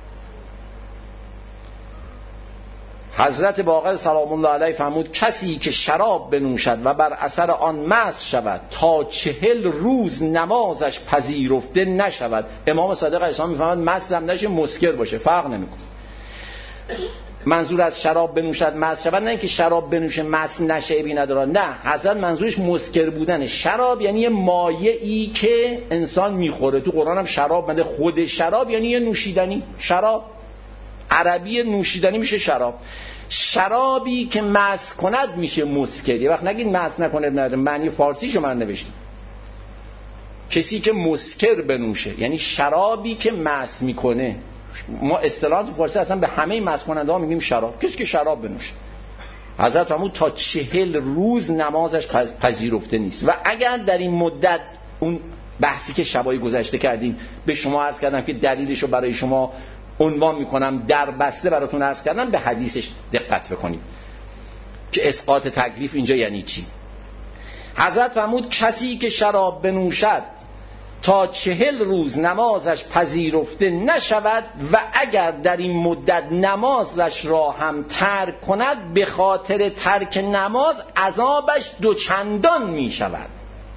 Speaker 3: حضرت باقر سلام الله علیه فرمود کسی که شراب بنوشد و بر اثر آن مست شود تا 40 روز نمازش پذیرفته نشود. امام صادق علیه السلام میفرماید مست هم نشه مسکر باشه فرق نمیکنه. منظور از شراب بنوشد مست شود نه اینکه شراب بنوشه مست نشه ابی نداره، نه، حضرت منظورش مسکر بودن. شراب یعنی یه مایعی که انسان میخوره. تو قرآن هم شراب مده، خود شراب یعنی یه نوشیدنی. شراب عربی نوشیدنی میشه شراب. شرابی که مست کند میشه مسکر. یه وقت نگید مست نکنه نداره، معنی فارسیشو من نوشتم. کسی که مسکر بنوشه یعنی شرابی که مست میکنه. ما اصطلاحات فارسی اصلا به همه مست کننده ها میگیم شراب. کسی که شراب بنوشه، حضرت فرمود تا 40 روز نمازش پذیرفته نیست. و اگر در این مدت اون بحثی که شبای گذشته کردیم به شما عرض کردم که دلیلشو برای شما عنوان میکنم، در بسته براتون عرض کردم، به حدیثش دقت بکنید که اسقاط تکلیف اینجا یعنی چی. حضرت فرمود کسی که شراب بنوشد تا 40 روز نمازش پذیرفته نشود و اگر در این مدت نمازش را هم ترک کند به خاطر ترک نماز عذابش 2 چندان می شود.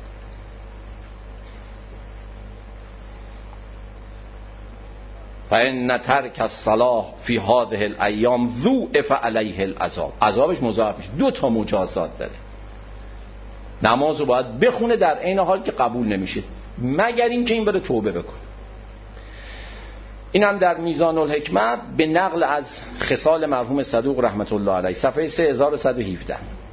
Speaker 3: فإن ترک الصلاة فی هذه الایام ضوعف علیه العذاب. عذابش مضاعف میشه. 2 تا مجازات داره. نماز رو باید بخونه در عین حال که قبول نمیشه، مگر اینکه این بره توبه بکنه. اینم در میزان الحکمه به نقل از خصال مرحوم صدوق رحمت الله علیه، صفحه 3117.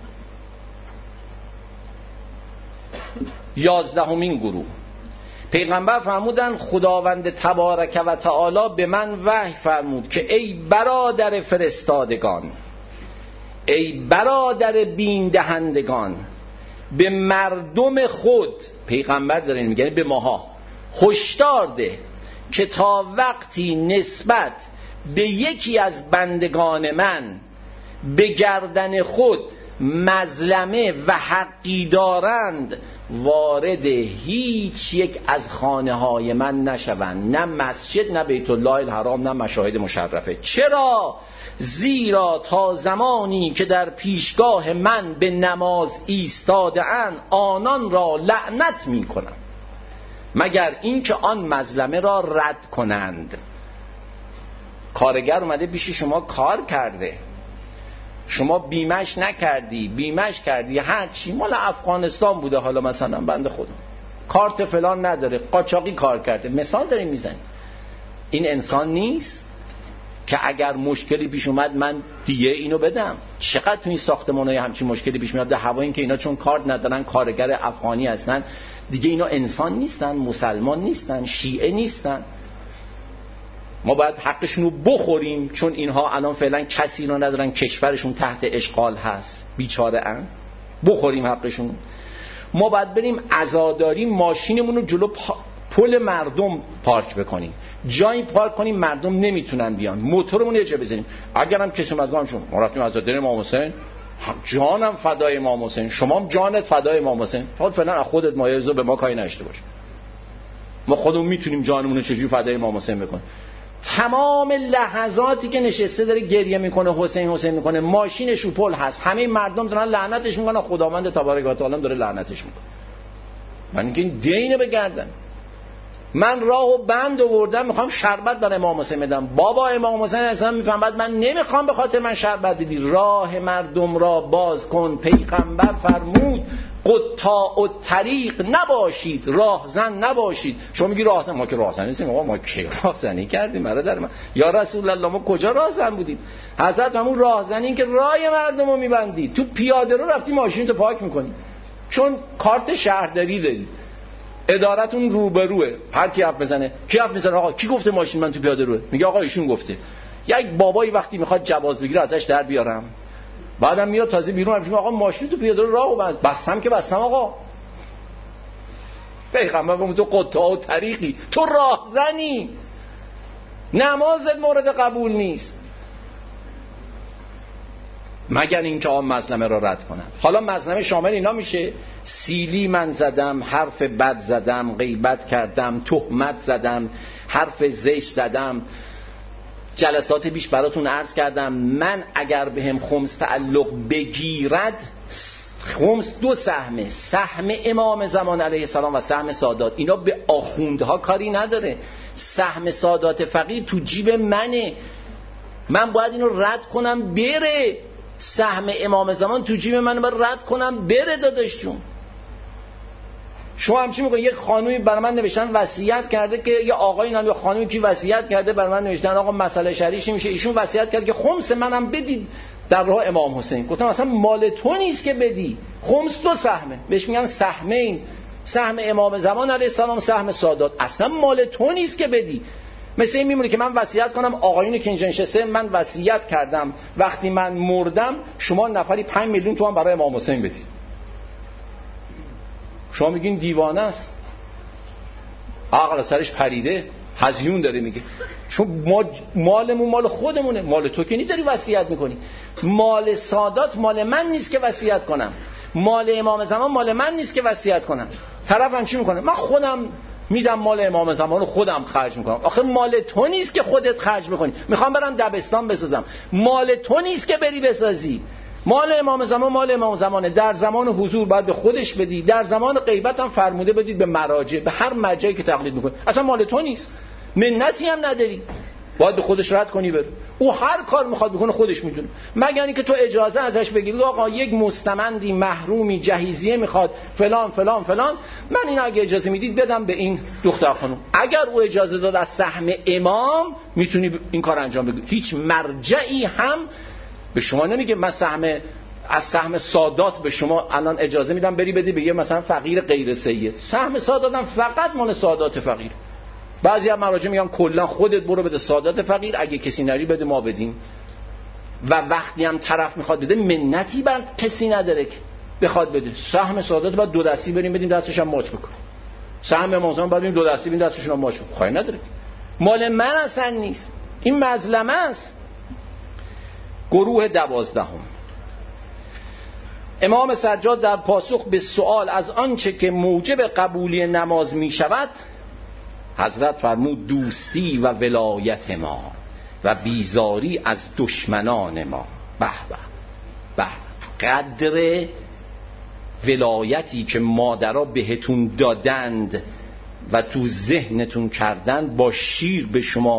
Speaker 3: 11مین گروه. پیغمبر فرمودن خداوند تبارک و تعالی به من وحی فرمود که ای برادر فرستادگان، ای برادر بین دهندگان، به مردم خود، پیغمبر داره میگه به ماها، هشدار ده که تا وقتی نسبت به یکی از بندگان من به گردن خود مظلمه و حقی دارند وارد هیچ یک از خانه های من نشوند، نه مسجد، نه بیت الله الحرام، نه مشاهد مشرفه. چرا؟ زیرا تا زمانی که در پیشگاه من به نماز ایستاده اند آنان را لعنت می کنم مگر اینکه آن مظلمه را رد کنند. کارگر اومده پیش شما کار کرده، شما بیمش نکردی، بیمش کردی، هر چی، مال افغانستان بوده، حالا مثلا بنده خودم کارت فلان نداره، قاچاقی کار کرده، مثال داریم میزنیم. این انسان نیست که اگر مشکلی پیش اومد من دیگه اینو بدم؟ چقدر تو این ساختمان‌های همچین مشکلی پیش میاد، هوا این که اینا چون کارت ندارن، کارگر افغانی هستن، دیگه اینا انسان نیستن، مسلمان نیستن، شیعه نیستن. ما باید حقشون رو بخوریم، چون اینها الان فعلا کسی رو ندارن، کشورشون تحت اشغال هست، بیچاره ان، بخوریم حقشون. ما باید بریم عزاداری ماشینمون رو جلو پل مردم پارک بکنیم، جایی پارک کنیم مردم نمیتونن بیان، موتورمون یه جا بزنیم. اگرم کسی اومد گامشون ما رفتیم عزاداری امام حسین، جانم فدای امام حسین، شما هم جانت فدای امام حسین، حالا فعلا از خودت مایزو به ما کاری نشته باش، ما خودمون میتونیم جانمون رو چجوری فدای امام حسین بکنیم. تمام لحظاتی که نشسته داره گریه میکنه، حسین حسین میکنه، ماشینش رو پل هست، همه مردم دارن لعنتش میکنن، خداوند تبارک و تعالی داره لعنتش میکنه. من اینکه این دینه بگردم، من راهو بند آوردم میخوام شربت برای امام حسین بدم، بابا امام حسین اصلا میفهمد من نمیخوام به خاطر من شربت بدی، راه مردم را باز کن، پیغمبر فرمود قطاع الطریق نباشید، راهزن نباشید. شما میگی راهزن، ما که راهزن نیستیم، ما که راهزنی کردیم برادر من، یا رسول الله ما کجا راهزن بودیم؟ حضرت همون راهزنی که راه مردم رو میبندی، تو پیاده رو رفتی ماشین تو پاک میکنی، چون کارت شهرداری داری، ادارتون روبروه، هر کی حرف بزنه، کی حرف میزنه آقا کی گفته ماشین من تو پیاده روه؟ میگه آقا ایشون گفته. یک بابایی وقتی میخواد جواز بگیره ازش در بیارم، بعدم میاد تازه بیرون میگه آقا ماشین تو پیاده رو راهو بستم که بستم آقا. پیغمبر گفت تو قطاع و طریقی، تو راهزنی، نمازت مورد قبول نیست مگر اینکه آن مظلمه را رد کنم. حالا مظلمه شامل اینا میشه: سیلی من زدم، حرف بد زدم، غیبت کردم، تهمت زدم، حرف زشت زدم. جلسات بیش براتون عرض کردم من اگر بهم خمس تعلق بگیرد، خمس دو سهمه، سهم امام زمان علیه السلام و سهم سادات، اینا به آخوندها کاری نداره. سهم سادات فقیر تو جیب منه، من باید اینو رد کنم بره. سهم امام زمان تو جیب منه، باید رد کنم بره. داداش جون شما همچی میگن یک خانومی برای من نوشتن وصیت کرده که یه آقایی نام یا خانومی که وصیت کرده برای من نوشتن آقا مسئله شرعی میشه، ایشون وصیت کرد که خمس منم بدید در راه امام حسین. گفتم اصلا مال تو نیست که بدی، خمس دو سهمه، بهش میگن سهمین، سهم امام زمان علیه السلام، سهم سادات، اصلا مال تو نیست که بدی. مثل این میمونه که من وصیت کنم آقایون که اینجا نشسته، من وصیت کردم وقتی من مردم شما نفری 5 میلیون تومان برای امام حسین بدید. شما میگین دیوانه است، عقل سرش پریده، هزیون داره میگه، چون ما مالمون مال خودمونه، مال تو که داری وصیت میکنی. مال سادات مال من نیست که وصیت کنم، مال امام زمان مال من نیست که وصیت کنم. طرفم چی میکنه؟ من خودم میدم مال امام زمان رو خودم خرج میکنم. آخه مال تو نیست که خودت خرج میکنی. میخوام برم دبستان بسازم، مال تو نیست که بری بسازی. مال امام زمان مال امام زمانه، در زمان حضور باید به خودش بدی، در زمان غیبت هم فرموده بدید به مراجع، به هر مرجعی که تقلید میکنی. اصلا مال تو نیست، منتی هم نداری، باید به خودش رد کنی بره. او هر کار میخواد بکنه خودش میدونه، مگر اینکه تو اجازه ازش بگیری آقا یک مستمندی محرومی جهیزیه میخواد فلان فلان فلان، من این اگه اجازه میدید بدم به این دختر خانم. اگر او اجازه داد از سهم امام میتونی این کار انجام بدی. هیچ مرجعی هم به شما نمیگه من از سهم سادات به شما الان اجازه میدم بری بدی به یه مثلا فقیر غیر سید. سهم ساداتم فقط مال سادات فقیر. بعضی از مراجع میگن کلا خودت برو بده سادات فقیر، اگه کسی نری بده ما بدیم. و وقتی هم طرف میخواد بده منتی بر کسی نداره که بخواد بده. سهم سادات بعد 2 دستی بریم بدیم دستش هم ماچ بکن، سهم امام بعد 2 دستی بدیم دستشون هم ماچ بکن، خواهی نداره. مال من اصلا نیست، این مظلمه است. گروه 12. امام سجاد در پاسخ به سوال از آنچه که موجب قبولی نماز می شود، حضرت فرمود دوستی و ولایت ما و بیزاری از دشمنان ما. به به به، قدر ولایتی که مادرها بهتون دادند و تو ذهنتون کردن، با شیر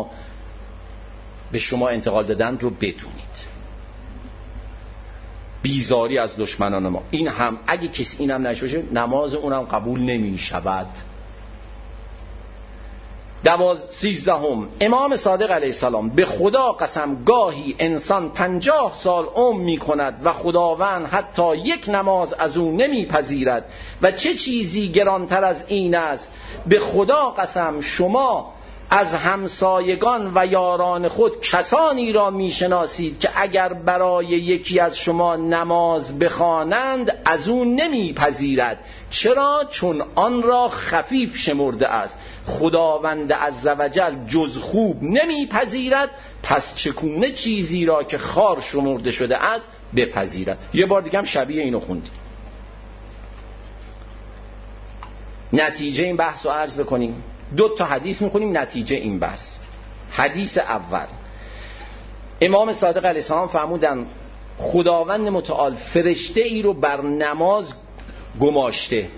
Speaker 3: به شما انتقال دادن رو بدونید. بیزاری از دشمنان ما. این هم اگه کسی اینم نشه نماز اونم قبول نمی شود. 13 امام صادق علیه السلام: به خدا قسم گاهی انسان 50 سال عمر می کند و خداوند حتی یک نماز از او نمی پذیرد و چه چیزی گرانتر از این است؟ به خدا قسم شما از همسایگان و یاران خود کسانی را میشناسید که اگر برای یکی از شما نماز بخوانند از او نمیپذیرد. چرا؟ چون آن را خفیف شمرده است. خداوند عزوجل جز خوب نمیپذیرد، پس چگونه چیزی را که خوار شمرده شده است بپذیرد. یه بار دیگه هم شبیه اینو خوندیم. نتیجه این بحث رو عرض بکنیم. 2 حدیث میخونیم نتیجه این بحث. حدیث اول: امام صادق علیه السلام فرمودن خداوند متعال فرشته ای رو بر نماز گماشته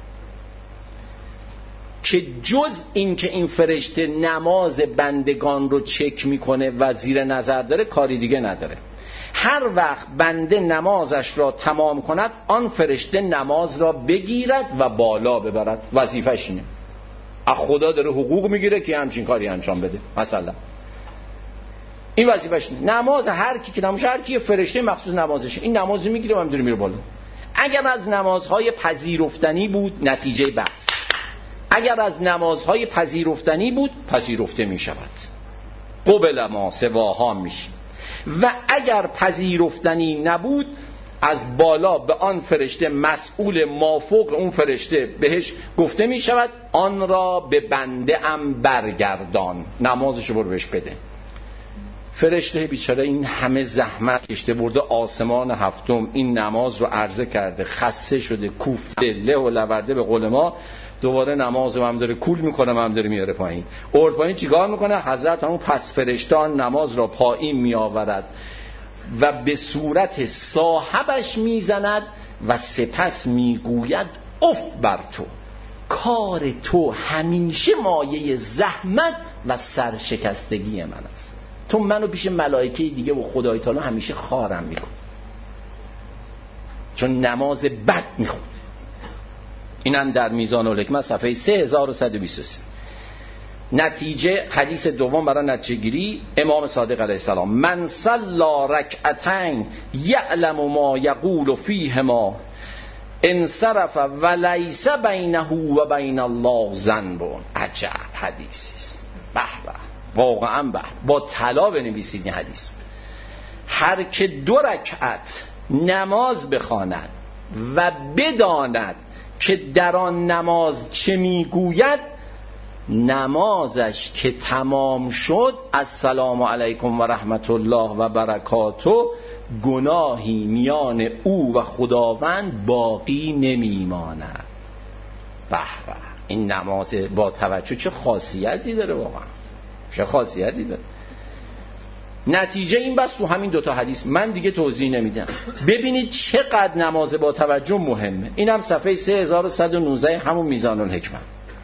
Speaker 3: که جز این که این فرشته نماز بندگان رو چک میکنه و زیر نظر داره کاری دیگه نداره. هر وقت بنده نمازش را تمام کند آن فرشته نماز را بگیرد و بالا ببرد. وظیفه‌ش اینه. از خدا داره حقوق میگیره که همچین کاری انجام بده. مثلا این وظیفه‌ش اینه. نماز هر کی که نماز هر کی فرشته مخصوص نمازشه، این نماز میگیره و همینجوری میره بالا. اگر از نمازهای پذیرفتنی بود نتیجه بحث، اگر از نمازهای پذیرفتنی بود پذیرفته میشود، قبل ما سواها میشه. و اگر پذیرفتنی نبود از بالا به آن فرشته مسئول مافوق اون فرشته بهش گفته می شود آن را به بنده ام برگردان، نمازشو برو بهش بده. فرشته بیچاره این همه زحمت کشته برده آسمان هفتم، این نماز رو عرضه کرده، خسته شده، کوفته، له و لورده به قول ما، دوباره نماز رو هم داره کول میکنه، هم داره میاره پایین. اورد پایین چیکار میکنه؟ حضرت همون پس فرشتان نماز را پایین میآورد و به صورت صاحبش میزند و سپس میگوید اف بر تو، کار تو همیشه مایه زحمت و سرشکستگی من است. تو منو پیش ملائکه دیگه و خدای تعالی همیشه خارم میکن، چون نماز بد میخون. اینم در میزان الحکمت صفحه 3123. نتیجه حدیث دوم برای نتیجه گیری: امام صادق علیه السلام: من صلی رکعتین یعلم ما یقول فیهما انصرف ولیس بینه و بین الله ذنب. عجب حدیثی است. به به، واقعا به، با طلا بنویسید این حدیث. هر که 2 رکعت نماز بخواند و بداند که در آن نماز چه میگوید، نمازش که تمام شد السلام علیکم و رحمت الله و برکاته، گناهی میان او و خداوند باقی نمیماند. به به، این نماز با توجه چه خاصیتی داره، واقعا چه خاصیتی داره. نتیجه این بس تو همین 2 حدیث، من دیگه توضیح نمیدم. ببینید چقدر نماز با توجه مهمه. این هم صفحه 3119 همون میزان الحکمت.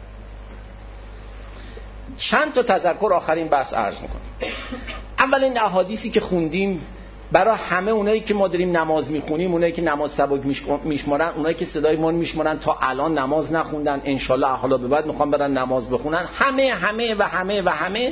Speaker 3: چند تا تذکر آخرین بحث عرض میکنیم. اول این احادیثی که خوندیم برای همه اونایی که ما داریم نماز میخونیم، اونایی که نماز سبک میشمارن، اونایی که صدای ما میشمارن تا الان نماز نخوندن، انشالله حالا به بعد میخوان برن نماز بخونن، همه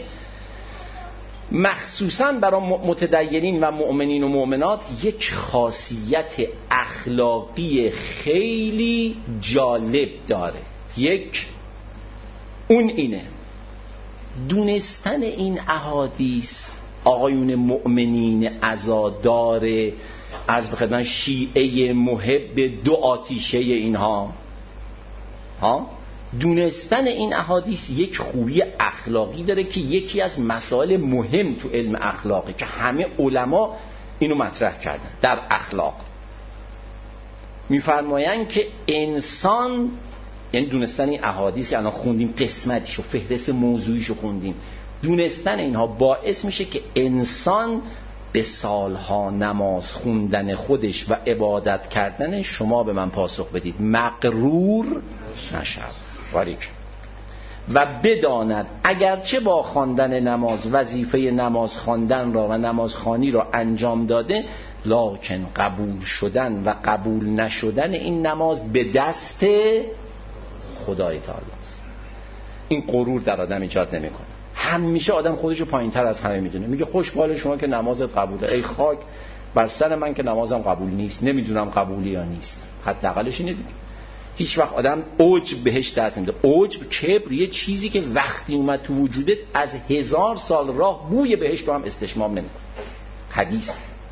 Speaker 3: مخصوصا برای متدینین و مؤمنین و مؤمنات یک خاصیت اخلاقی خیلی جالب داره. یک، اون اینه دونستن این احادیث. آقایون مؤمنین عزادار از بخدمت شیعه محب 2 آتیشه اینها، دونستن این احادیث یک خوبی اخلاقی داره که یکی از مسائل مهم تو علم اخلاقه که همه علما اینو مطرح کردن. در اخلاق میفرمایند که انسان، یعنی دونستن این احادیث که الان خوندیم قسمتیشو، فهرست موضوعیشو خوندیم، دونستن اینها باعث میشه که انسان به سالها نماز خوندن خودش و عبادت کردن، شما به من پاسخ بدید، مغرور نشود. باریک. و بداند اگرچه با خواندن نماز وظیفه نماز خواندن را و نمازخوانی را انجام داده، لکن قبول شدن و قبول نشدن این نماز به دست خدای تعالی است. این غرور در آدم ایجاد نمیکنه. همیشه آدم خودشو پایینتر از همه میدونه، میگه خوشحال شما که نمازت قبوله، ای خاک بر سر من که نمازم قبول نیست، نمیدونم قبولی یا نیست. حداقلش اینه دیگه. هیچ وقت آدم عجب بهش دست نمیده. عجب، کبر، یه چیزی که وقتی اومد تو وجودت از 1000 سال راه بوی بهش رو هم استشمام نمیکنه. حدیث.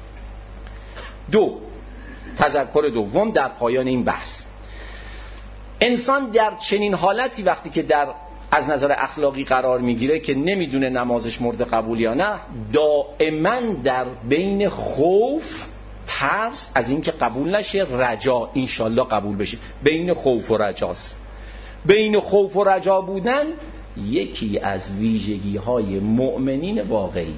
Speaker 3: 2. تذکر دوم در پایان این بحث. انسان در چنین حالتی وقتی که از نظر اخلاقی قرار میگیره که نمیدونه نمازش مورد قبول یا نه، دائما در بین خوف، ترس از اینکه قبول نشه، رجا انشالله قبول بشه. بین خوف و رجاست. بین خوف و رجا بودن یکی از ویژگی های مؤمنین واقعیه.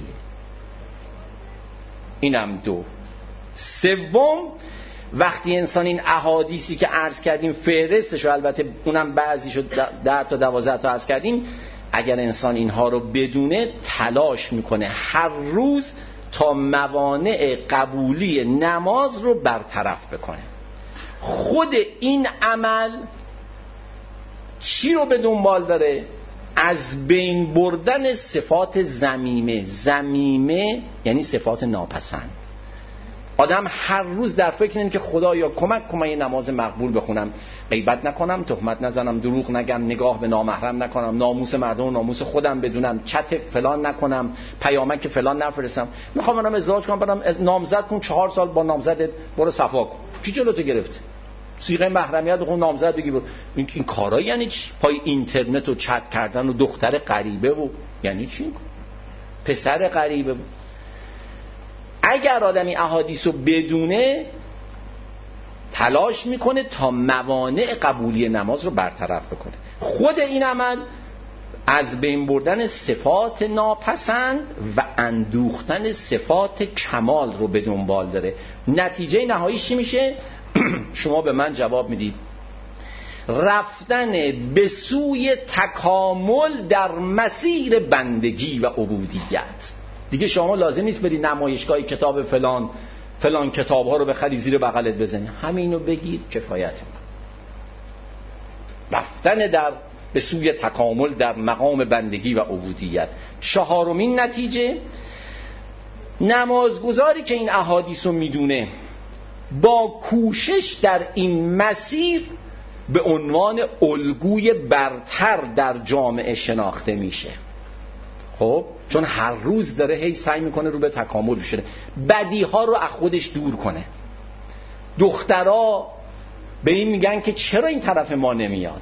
Speaker 3: اینم 2. 3. وقتی انسان این احادیثی که عرض کردیم فهرستشو، البته اونم بعضیشو 10 تا 12 تا عرض کردیم، اگر انسان اینها رو بدونه تلاش میکنه هر روز تا موانع قبولی نماز رو برطرف بکنه. خود این عمل چی رو به دنبال داره؟ از بین بردن صفات ذمیمه. ذمیمه یعنی صفات ناپسند. آدم هر روز در فکر اینه که خدایا کمک کن من یه نماز مقبول بخونم، غیبت نکنم، تهمت نزنم، دروغ نگم، نگاه به نامحرم نکنم، ناموس مردم و ناموس خودم بدونم، چت فلان نکنم، پیامک فلان نفرستم. میخوام منم ازدواج کنم، برام نامزد کن، 4 سال با نامزدت برو صفا کن. کی جلوتو گرفته؟ صیغه محرمیت بخون، نامزد بگی. این کارا یعنی چی؟ پای اینترنت و چت کردن و دختر غریبه و یعنی چی؟ پسر غریبه. اگر آدمی احادیث رو بدونه تلاش میکنه تا موانع قبولی نماز رو برطرف بکنه. خود این عمل از بین بردن صفات ناپسند و اندوختن صفات کمال رو به دنبال داره. نتیجه نهاییش چی میشه؟ شما به من جواب میدید. رفتن به سوی تکامل در مسیر بندگی و عبودیت. دیگه شما لازم نیست بری نمایشگاه کتاب فلان کتاب ها رو بخری زیر بغلت بزنی، همینو بگیر کفایت. رفتن به سوی تکامل در مقام بندگی و عبودیت. 4. نتیجه، نمازگزاری که این احادیث رو میدونه با کوشش در این مسیر به عنوان الگوی برتر در جامعه شناخته میشه. خب چون هر روز داره هی سعی میکنه رو به تکامل بشه، بدیها رو از خودش دور کنه. دخترها به این میگن که چرا این طرف ما نمیاد،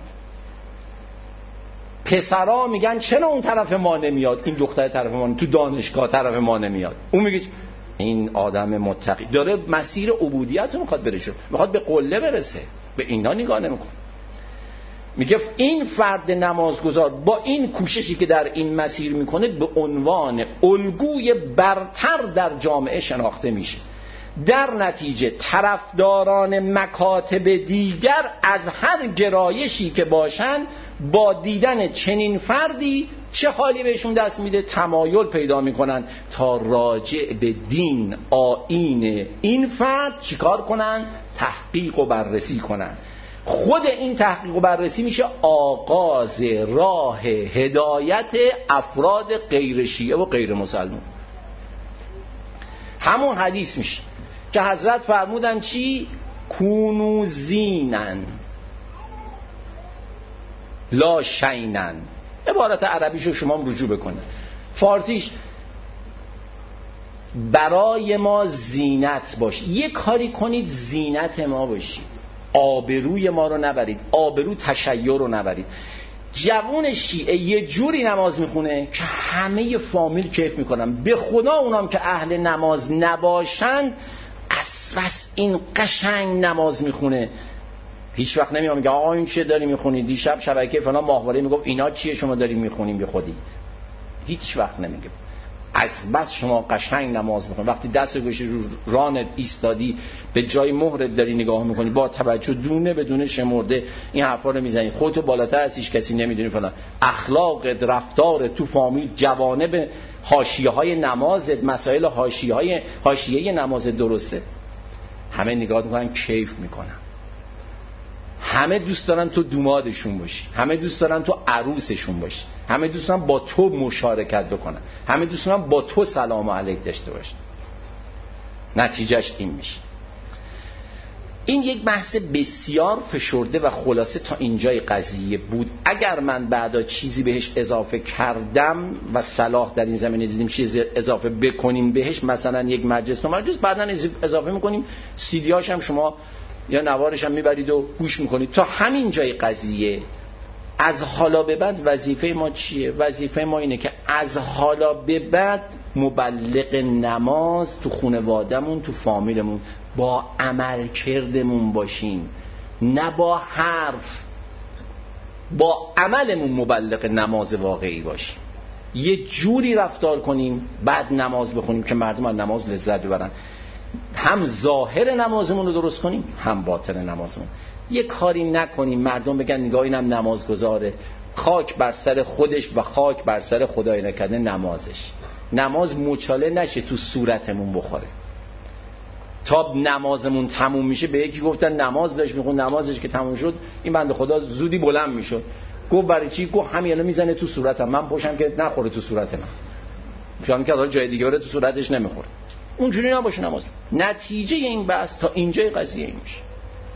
Speaker 3: پسرها میگن چرا اون طرف ما نمیاد، این دختر طرف ما نمیاد، تو دانشگاه طرف ما نمیاد. اون میگه این آدم متقی داره مسیر عبودیت رو میخواد بره، میخواد به قله برسه، به اینا نگاه نمیکنه. میگه این فرد نمازگزار با این کوششی که در این مسیر میکنه به عنوان الگوی برتر در جامعه شناخته میشه. در نتیجه طرفداران مکاتب دیگر از هر گرایشی که باشن با دیدن چنین فردی چه حالی بهشون دست میده؟ تمایل پیدا میکنن تا راجع به دین، آیین این فرد چیکار کنن؟ تحقیق و بررسی کنن. خود این تحقیق و بررسی میشه آغاز راه هدایت افراد غیر شیعه و غیر مسلمان. همون حدیث میشه که حضرت فرمودن چی؟ کونو زینن لا شینن. عبارت عربیشو شما هم رجوع بکنید. فارسیش برای ما زینت باش، یه کاری کنید زینت ما باشید، آبروی ما رو نبرید، آبرو تشیع رو نبرید. جوان شیعه یه جوری نماز میخونه که همه فامیل کیف میکنن، به خدا اونام که اهل نماز نباشند بس این قشنگ نماز میخونه. هیچ وقت نمیام میگه آقا این چیه داری میخونی؟ دیشب شبکه فلان ماهواره میگفت اینا چیه شما داری میخونیم به خودی. هیچ وقت نمیگه. از بس شما قشنگ نماز میخونی، وقتی دست گوشی رو رانت ایستادی به جای مهرت داری نگاه میکنی، با توجه دونه بدونه شمرده این حرفا رو میزنی، خودتو بالاتر از هیچ کسی نمیدونی فلان، اخلاقت، رفتار تو فامیل، جوانب حاشیه‌های نمازت، مسائل حاشیه نماز درسته، همه نگاه میکنن کیف میکنن، همه دوست دارن تو دومادشون باشی، همه دوست دارن تو عروسشون باشی، همه دوست دارن با تو مشارکت بکنن، همه دوست دارن با تو سلام علیک داشته باشن. نتیجهش این میشه. این یک بحث بسیار فشرده و خلاصه تا اینجای قضیه بود. اگر من بعدا چیزی بهش اضافه کردم و صلاح در این زمینه دیدیم چیزی اضافه بکنیم بهش، مثلا یک مجلس بعدا اضافه میکنیم، سیدیاش هم شما یا نوارش هم میبرید و گوش میکنید. تا همین جای قضیه از حالا به بعد وظیفه ما چیه؟ وظیفه ما اینه که از حالا به بعد مبلغ نماز تو خانواده‌مون، تو فامیلمون با عمل کردمون باشیم، نه با حرف، با عملمون مبلغ نماز واقعی باشیم. یه جوری رفتار کنیم بعد نماز بخونیم که مردم از نماز لذت ببرن، هم ظاهر نمازمون رو درست کنیم هم باطن نمازمون. یه کاری نکنیم مردم بگن نگاه اینم نمازگزاره، خاک بر سر خودش و خاک بر سر خدای نکرده نمازش. نماز مچاله نشه تو صورتمون بخوره. تا نمازمون تموم میشه به یکی گفتن نماز داشت میخون، نمازش که تموم شد این بنده خدا زودی بلند میشد، گفت برای چی؟ گفت همینا میزنه تو صورتم، من پشتم که نخوره تو صورت من، خیال می‌کنه جای دیگه بره تو صورتش نمیخوره. اونجوری نباشه نماز. نتیجه این بحث تا اینجای قضیه این میشه،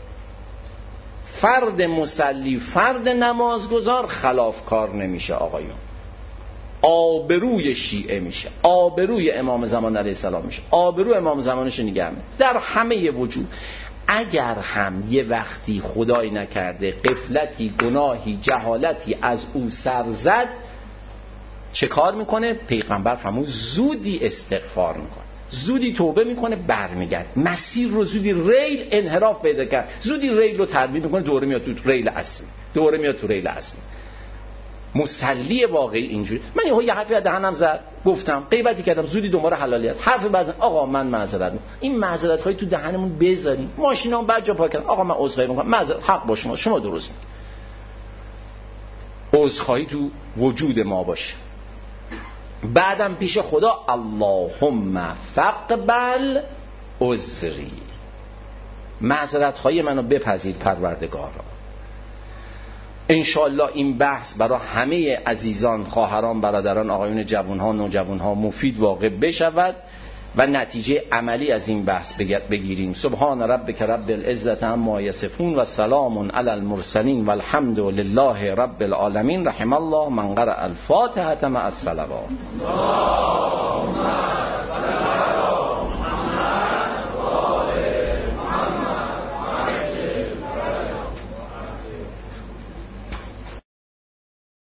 Speaker 3: فرد مصلی، فرد نمازگزار خلافکار نمیشه آقایون، آبروی شیعه میشه، آبروی امام زمان علیه السلام میشه، آبروی امام زمانش نگه می‌داره در همه وجود. اگر هم یه وقتی خدای نکرده غفلتی، گناهی، جهالتی از او سر زد، چه کار میکنه؟ پیغمبر فرمود زودی استغفار میکنه، زودی توبه میکنه، برمیگرد، مسیر رو زودی ریل انحراف پیدا کرد، زودی ریل رو ترمیم میکنه، دوره میاد تو ریل اصلی، مصلی واقعی اینجوری. من یه حرفی از دهنم زد، گفتم، غیبتی کردم، زودی دنبال حلالیت، حرف بعضی آقا من معذرت میکنم، این معذرت هایی تو دهنمون بذاریم، ماشینام بعد جا پارک کردم، آقا من عذرخواهی میکنم، معذرت، حق با شما درست میگید، عذرخواهی تو وجود ما باشه، بعدم پیش خدا اللهم فقبل عذری، معذرت های منو بپذیر پروردگارا. انشاءالله این بحث برای همه عزیزان، خواهران، برادران، آقایون، جوانها، نوجوانها مفید واقع بشود و نتیجه عملی از این بحث بگیریم. سبحان ربک رب العزة عما یصفون و سلام علی المرسلین و الحمد لله رب العالمین. رحم الله من قرأ الفاتحة مع الصلوات.